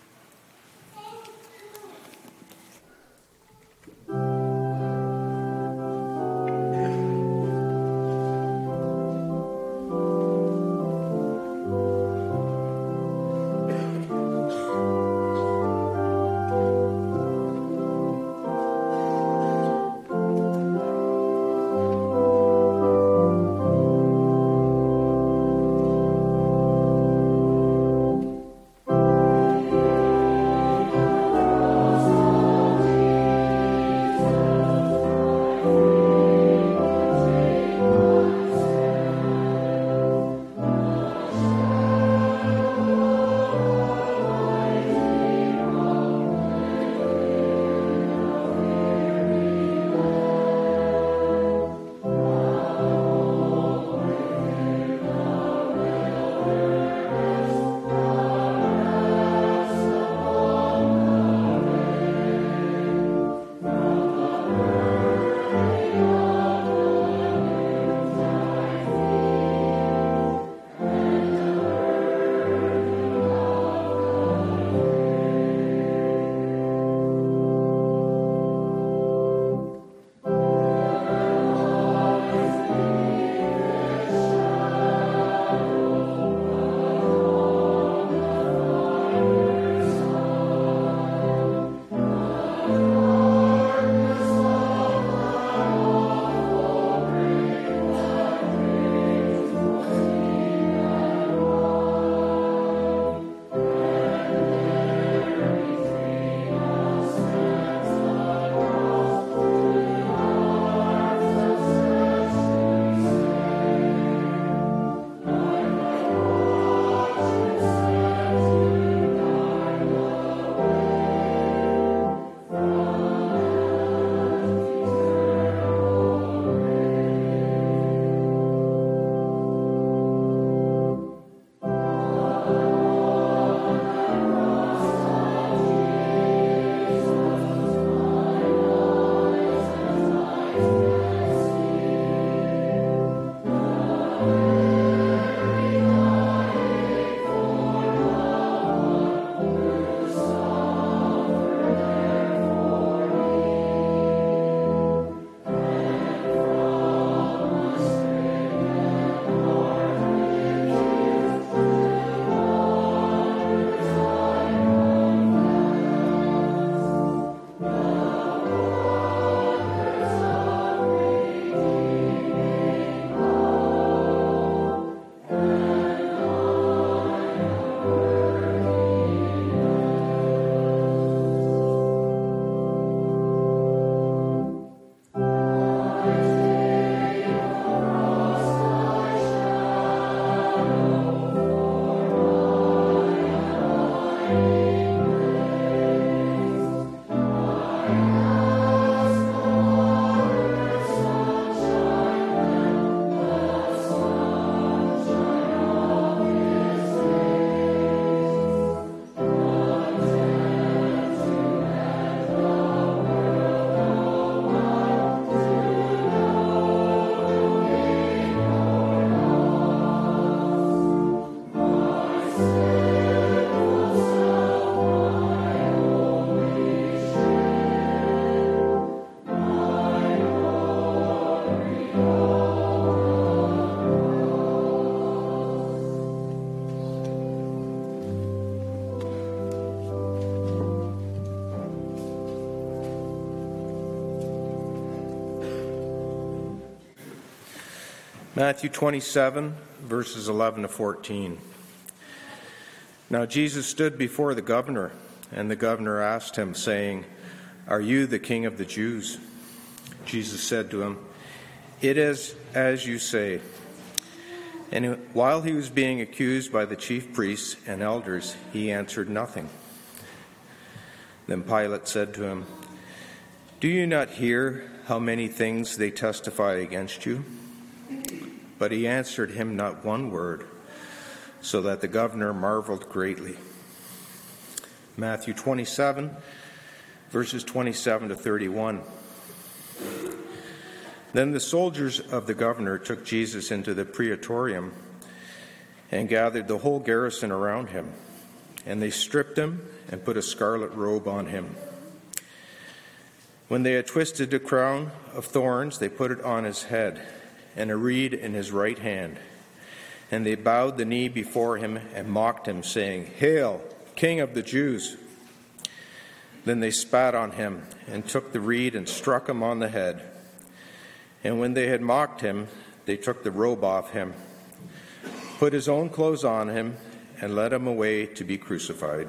Matthew twenty-seven, verses eleven to fourteen. Now Jesus stood before the governor, and the governor asked him, saying, "Are you the king of the Jews?" Jesus said to him, "It is as you say." And while he was being accused by the chief priests and elders, he answered nothing. Then Pilate said to him, "Do you not hear how many things they testify against you?" But he answered him not one word, so that the governor marveled greatly. Matthew twenty-seven, verses twenty-seven to thirty-one. Then the soldiers of the governor took Jesus into the praetorium and gathered the whole garrison around him. And they stripped him and put a scarlet robe on him. When they had twisted a crown of thorns, they put it on his head, and a reed in his right hand. And they bowed the knee before him and mocked him, saying, "Hail, King of the Jews!" Then they spat on him and took the reed and struck him on the head. And when they had mocked him, they took the robe off him, put his own clothes on him, and led him away to be crucified.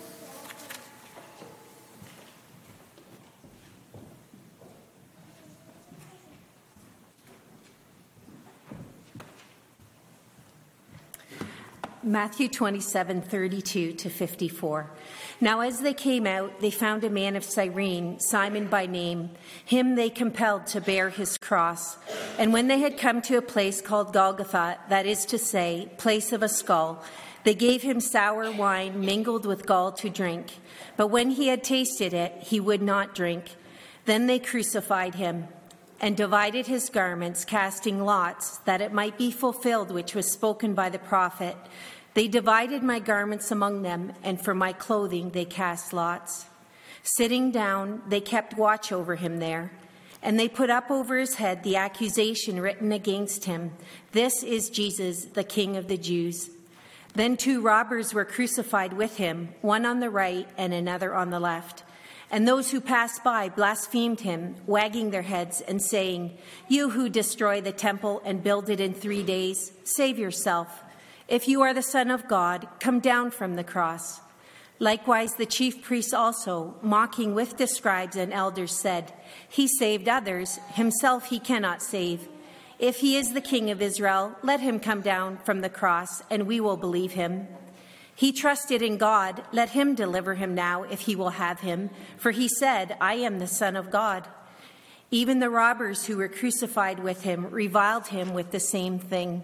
Matthew twenty-seven, thirty-two to fifty-four. Now as they came out, they found a man of Cyrene, Simon by name. Him they compelled to bear his cross. And when they had come to a place called Golgotha, that is to say, place of a skull, they gave him sour wine mingled with gall to drink. But when he had tasted it, he would not drink. Then they crucified him and divided his garments, casting lots, that it might be fulfilled which was spoken by the prophet. They divided my garments among them, and for my clothing they cast lots. Sitting down, they kept watch over him there, and they put up over his head the accusation written against him, "This is Jesus, the King of the Jews." Then two robbers were crucified with him, one on the right and another on the left. And those who passed by blasphemed him, wagging their heads and saying, "You who destroy the temple and build it in three days, save yourself. If you are the Son of God, come down from the cross." Likewise, the chief priests also, mocking with the scribes and elders, said, "He saved others, himself he cannot save. If he is the King of Israel, let him come down from the cross, and we will believe him. He trusted in God, let him deliver him now if he will have him, for he said, 'I am the Son of God.'" Even the robbers who were crucified with him reviled him with the same thing.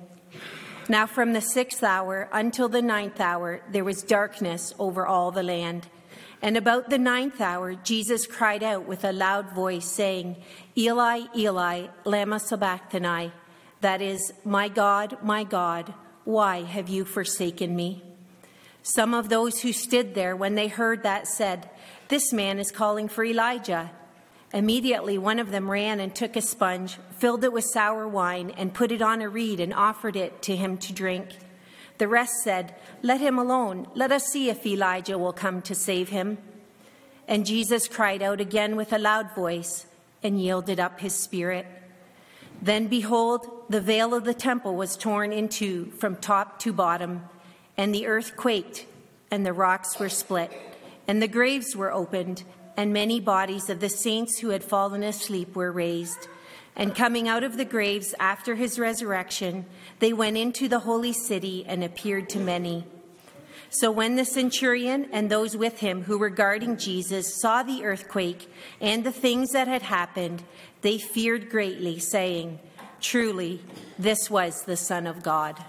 Now from the sixth hour until the ninth hour there was darkness over all the land. And about the ninth hour Jesus cried out with a loud voice, saying, "Eli, Eli, lama sabachthani," that is, "My God, my God, why have you forsaken me?" Some of those who stood there when they heard that said, "This man is calling for Elijah." Immediately one of them ran and took a sponge, filled it with sour wine, and put it on a reed and offered it to him to drink. The rest said, "Let him alone. Let us see if Elijah will come to save him." And Jesus cried out again with a loud voice and yielded up his spirit. Then behold, the veil of the temple was torn in two from top to bottom, and the earth quaked, and the rocks were split, and the graves were opened, and many bodies of the saints who had fallen asleep were raised. And coming out of the graves after his resurrection, they went into the holy city and appeared to many. So when the centurion and those with him who were guarding Jesus saw the earthquake and the things that had happened, they feared greatly, saying, "Truly, this was the Son of God."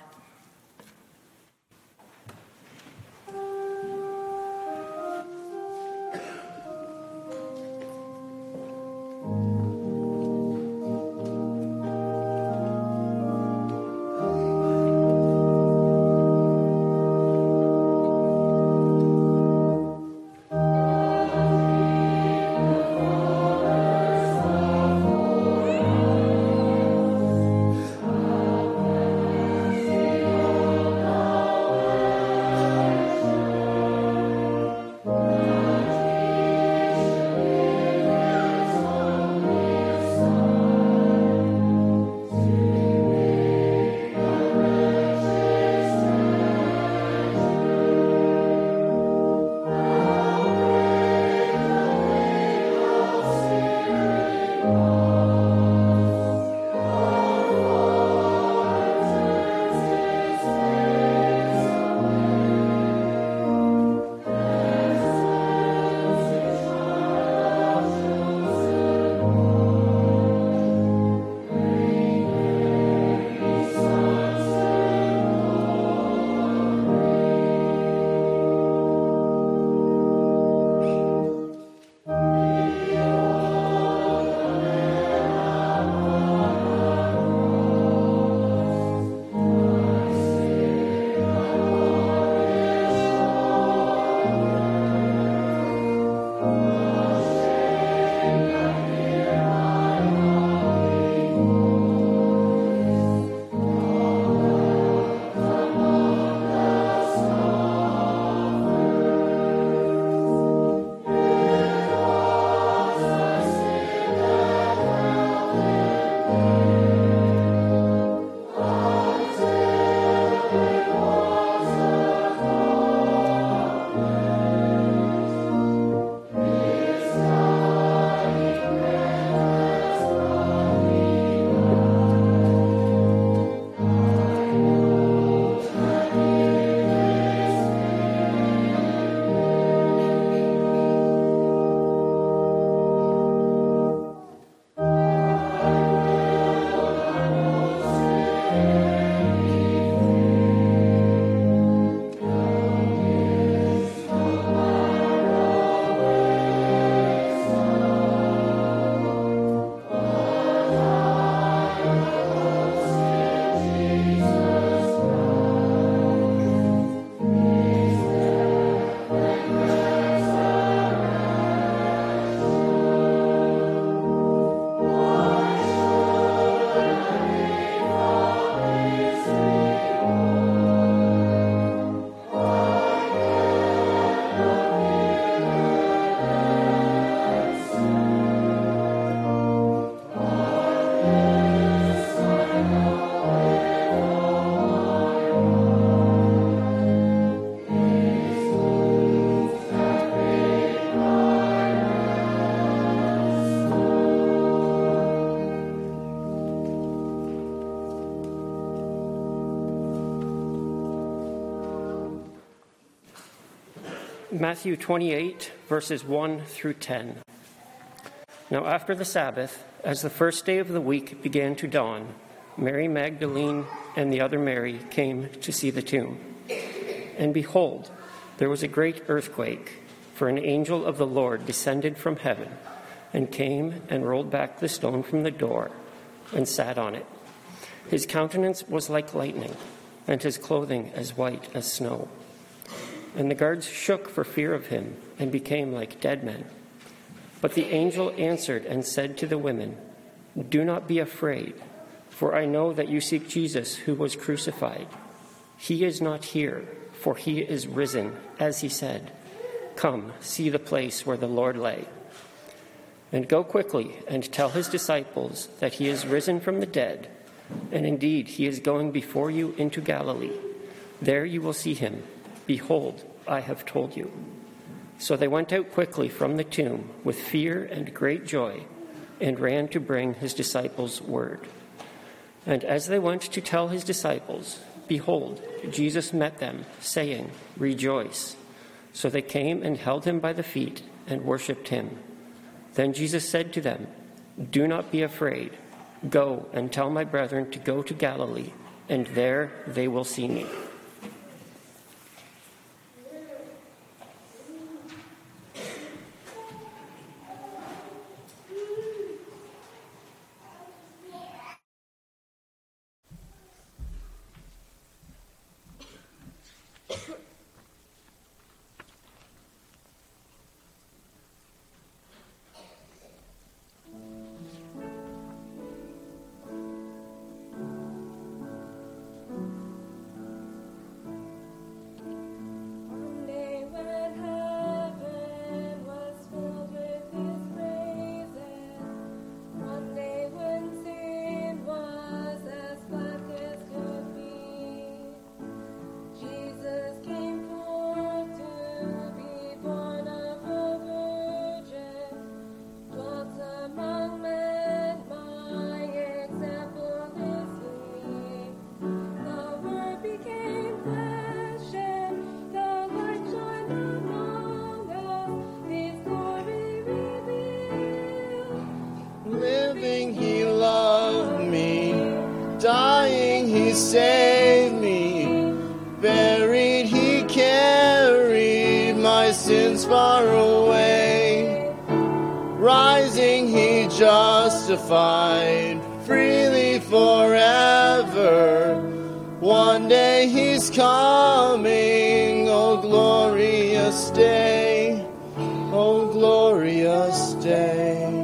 Matthew twenty-eight, verses one through ten. Now after the Sabbath, as the first day of the week began to dawn, Mary Magdalene and the other Mary came to see the tomb. And behold, there was a great earthquake, for an angel of the Lord descended from heaven and came and rolled back the stone from the door and sat on it. His countenance was like lightning, and his clothing as white as snow. And the guards shook for fear of him and became like dead men. But the angel answered and said to the women, "Do not be afraid, for I know that you seek Jesus who was crucified. He is not here, for he is risen, as he said. Come, see the place where the Lord lay. And go quickly and tell his disciples that he is risen from the dead, and indeed he is going before you into Galilee. There you will see him. Behold, I have told you." So they went out quickly from the tomb with fear and great joy, and ran to bring his disciples word. And as they went to tell his disciples, behold, Jesus met them, saying, "Rejoice." So they came and held him by the feet and worshipped him. Then Jesus said to them, "Do not be afraid. Go and tell my brethren to go to Galilee, and there they will see me." Saved me, buried, he carried my sins far away. Rising, he justified freely forever. One day he's coming, oh glorious day, oh glorious day.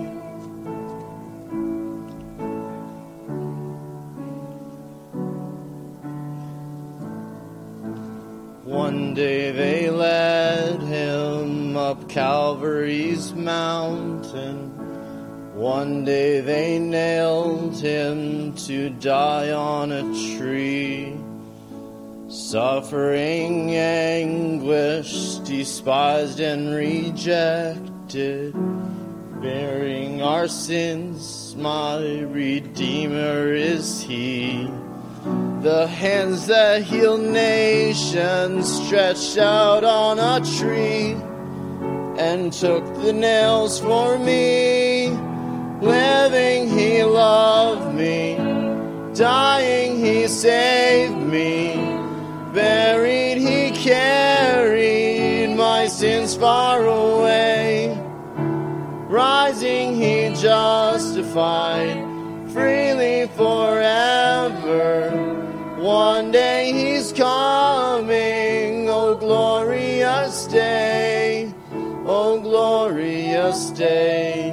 One day they led him up Calvary's mountain. One day they nailed him to die on a tree. Suffering, anguish, despised and rejected, bearing our sins, my Redeemer is he. The hands that heal nations stretched out on a tree and took the nails for me. Living, he loved me. Dying, he saved me. Buried, he carried my sins far away. Rising, he justified freely forever. One day he's coming, oh glorious day, oh glorious day.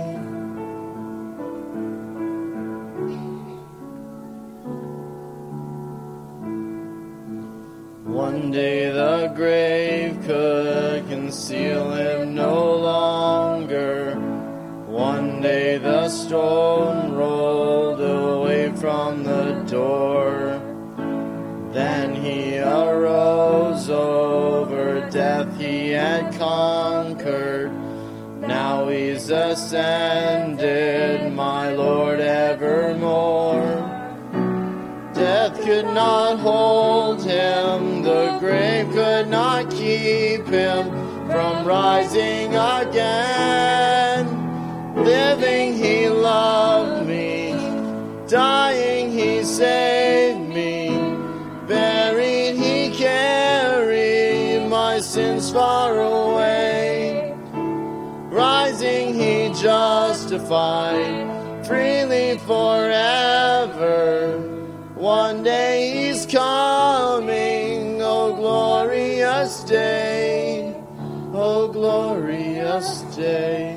One day the grave could conceal him no longer. One day the stone rolled away from the door. Then he arose, over death he had conquered. Now he's ascended, my Lord evermore. Death could not hold him, the grave could not keep him from I'm rising again. Living, he loved me. Dying, he saved me. Buried, he carried my sins far away. Rising, he justified freely forever. One day he's coming, oh glorious day, oh glorious day.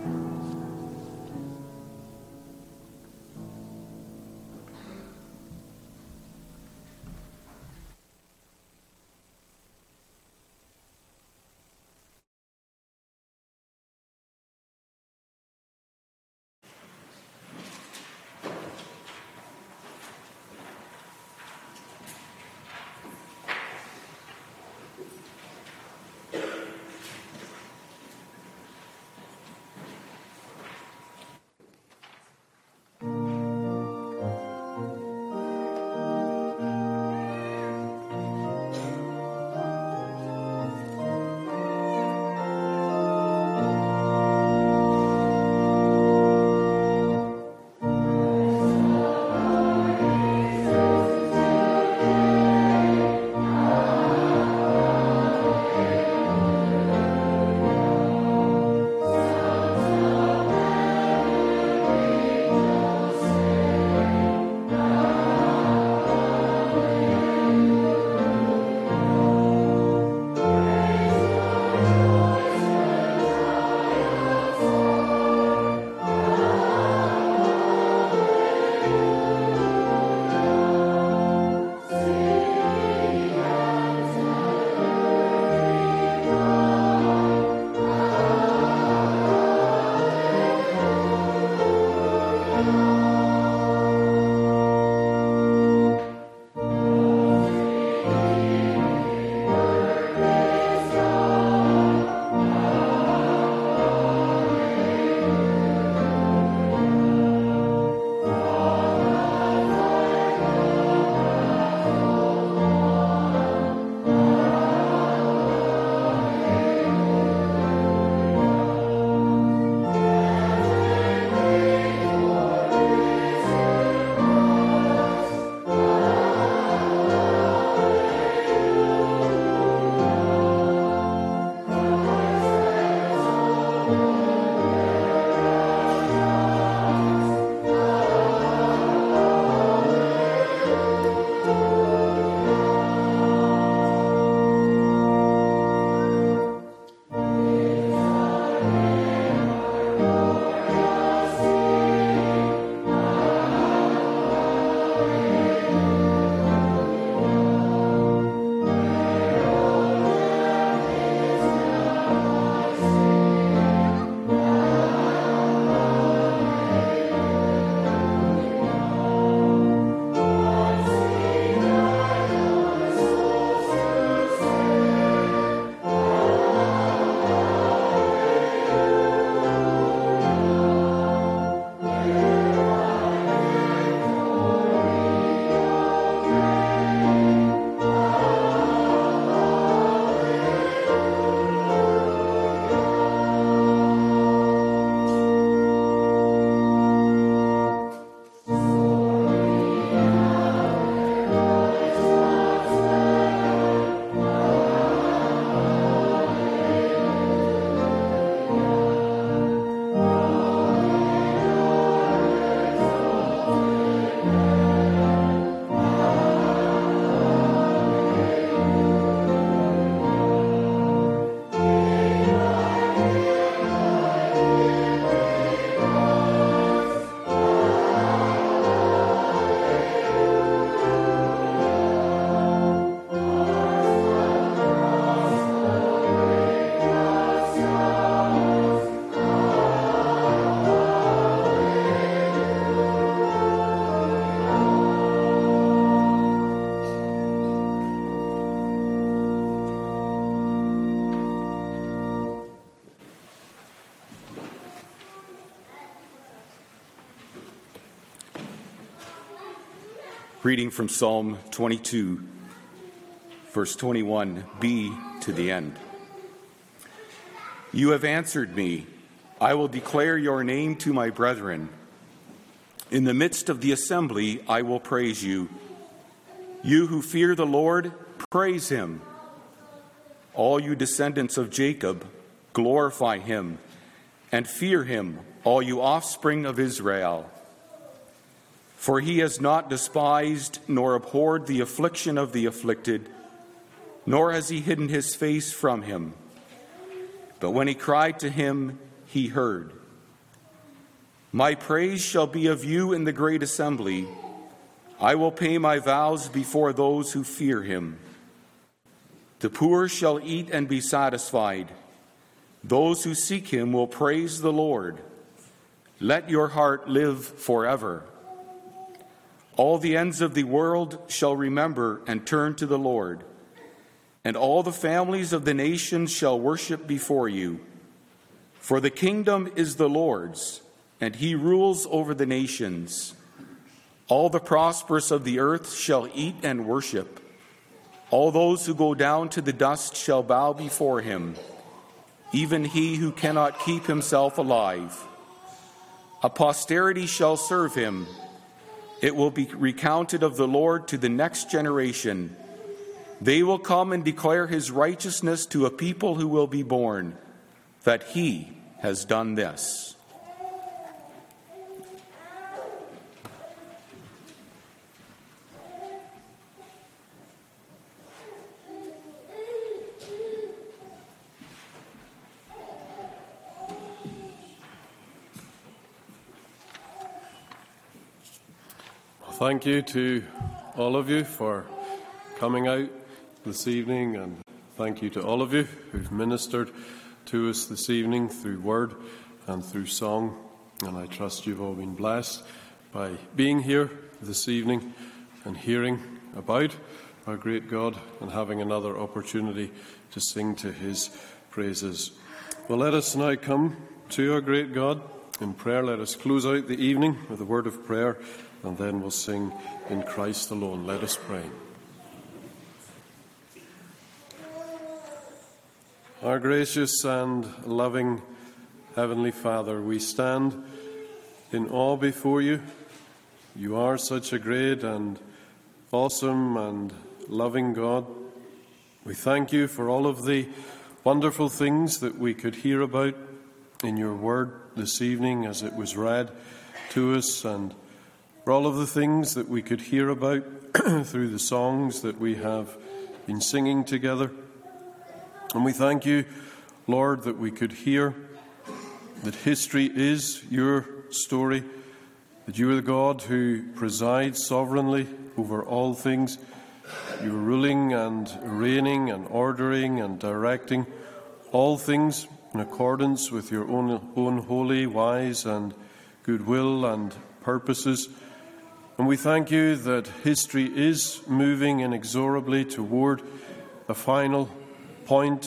Reading from Psalm twenty-two, verse twenty-one b to the end. You have answered me. I will declare your name to my brethren. In the midst of the assembly, I will praise you. You who fear the Lord, praise him. All you descendants of Jacob, glorify him, and fear him, all you offspring of Israel. For he has not despised nor abhorred the affliction of the afflicted, nor has he hidden his face from him. But when he cried to him, he heard. My praise shall be of you in the great assembly. I will pay my vows before those who fear him. The poor shall eat and be satisfied. Those who seek him will praise the Lord. Let your heart live forever. All the ends of the world shall remember and turn to the Lord, and all the families of the nations shall worship before you. For the kingdom is the Lord's, and he rules over the nations. All the prosperous of the earth shall eat and worship. All those who go down to the dust shall bow before him, even he who cannot keep himself alive. A posterity shall serve him. It will be recounted of the Lord to the next generation. They will come and declare his righteousness to a people who will be born, that he has done this. Thank you to all of you for coming out this evening, and thank you to all of you who've ministered to us this evening through word and through song. And I trust you've all been blessed by being here this evening and hearing about our great God and having another opportunity to sing to his praises. Well, let us now come to our great God in prayer. Let us close out the evening with a word of prayer, and then we'll sing In Christ Alone. Let us pray. Our gracious and loving Heavenly Father, we stand in awe before you. You are such a great and awesome and loving God. We thank you for all of the wonderful things that we could hear about in your word this evening as it was read to us, and for all of the things that we could hear about through the songs that we have been singing together. And we thank you, Lord, that we could hear that history is your story, that you are the God who presides sovereignly over all things. You are ruling and reigning and ordering and directing all things in accordance with your own, own holy, wise and good will and purposes. And we thank you that history is moving inexorably toward a final point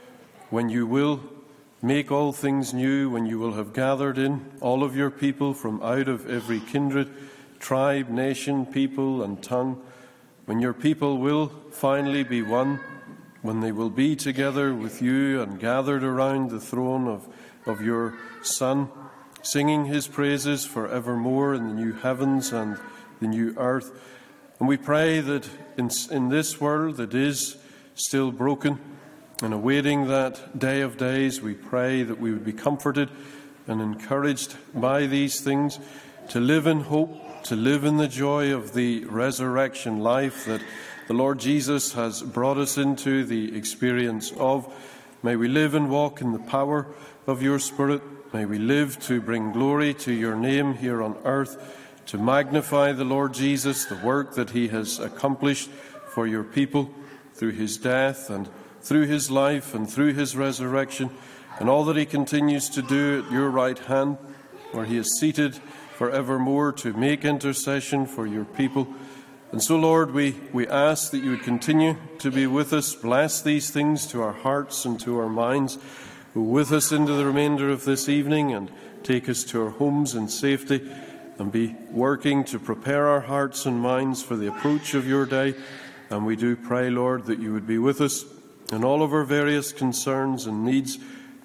when you will make all things new, when you will have gathered in all of your people from out of every kindred, tribe, nation, people and tongue, when your people will finally be one, when they will be together with you and gathered around the throne of, of your Son, singing his praises forevermore in the new heavens and the new earth. And we pray that in, in this world that is still broken and awaiting that day of days, we pray that we would be comforted and encouraged by these things to live in hope, to live in the joy of the resurrection life that the Lord Jesus has brought us into the experience of. May we live and walk in the power of your Spirit. May we live to bring glory to your name here on earth, to magnify the Lord Jesus, the work that he has accomplished for your people through his death and through his life and through his resurrection, and all that he continues to do at your right hand, where he is seated forevermore to make intercession for your people. And so, Lord, we, we ask that you would continue to be with us, bless these things to our hearts and to our minds, go with us into the remainder of this evening and take us to our homes in safety, and be working to prepare our hearts and minds for the approach of your day. And we do pray, Lord, that you would be with us in all of our various concerns and needs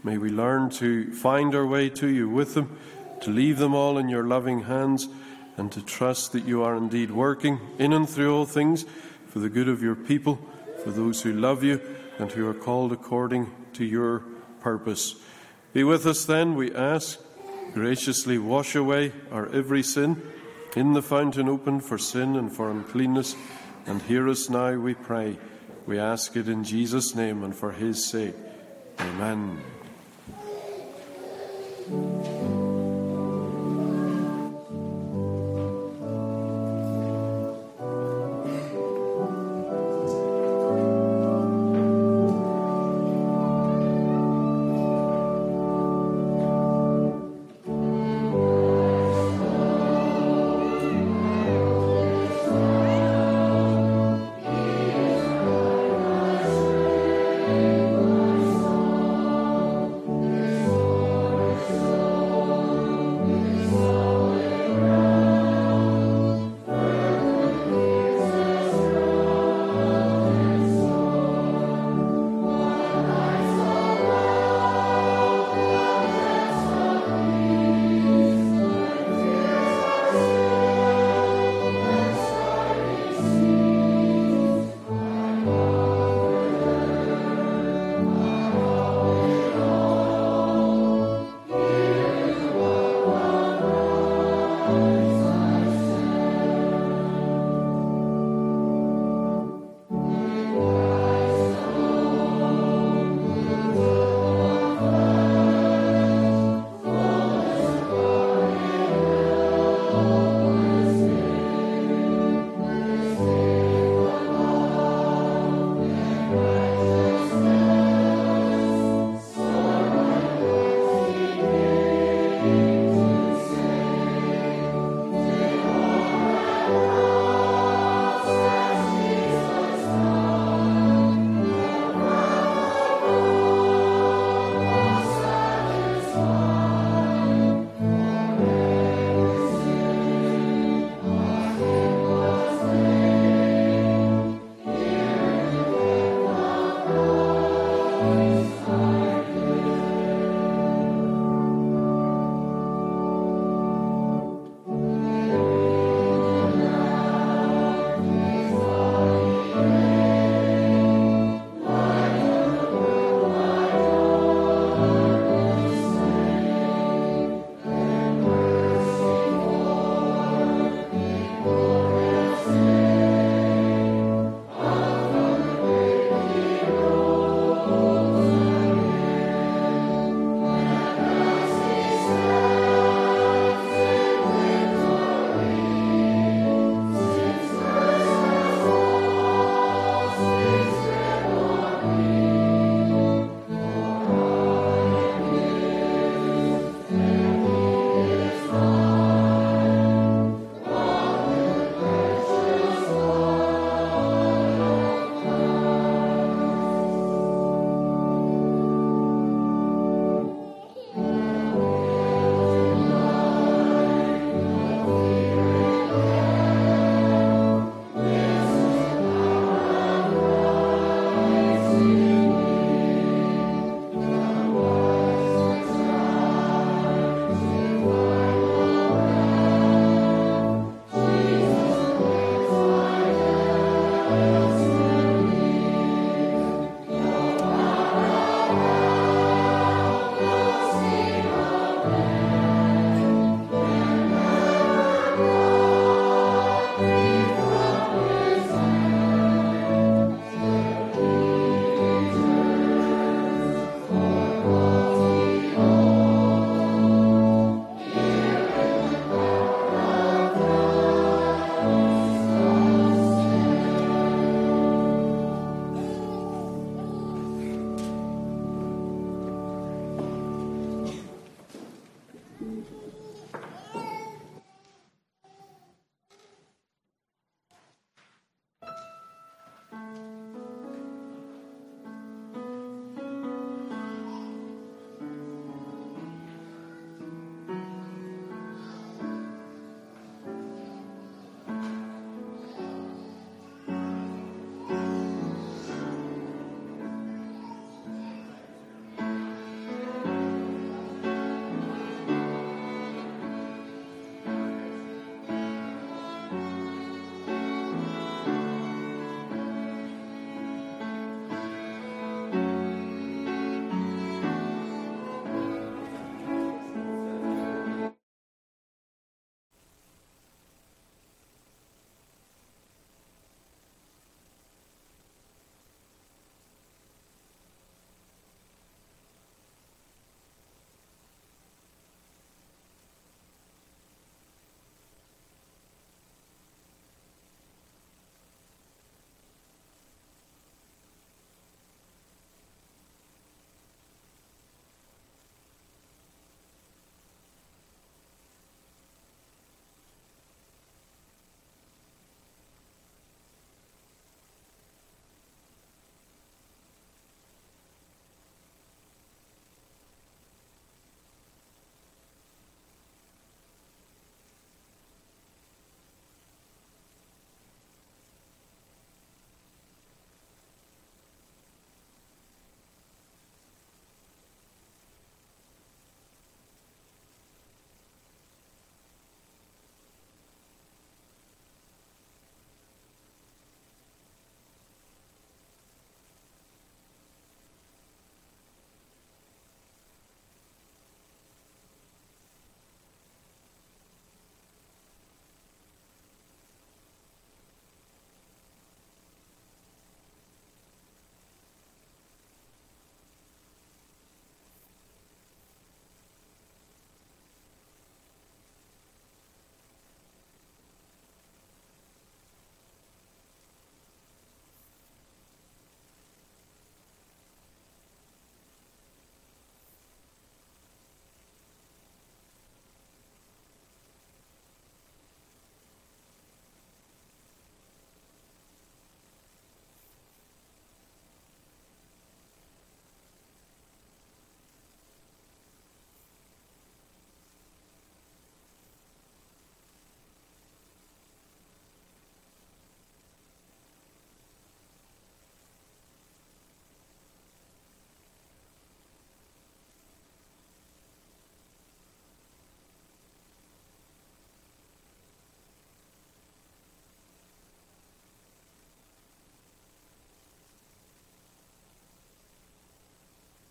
May we learn to find our way to you with them, to leave them all in your loving hands, and to trust that you are indeed working in and through all things for the good of your people, for those who love you and who are called according to your purpose. Be with us then, we ask. Graciously wash away our every sin in the fountain opened for sin and for uncleanness, and hear us now, we pray. We ask it in Jesus' name and for his sake. Amen.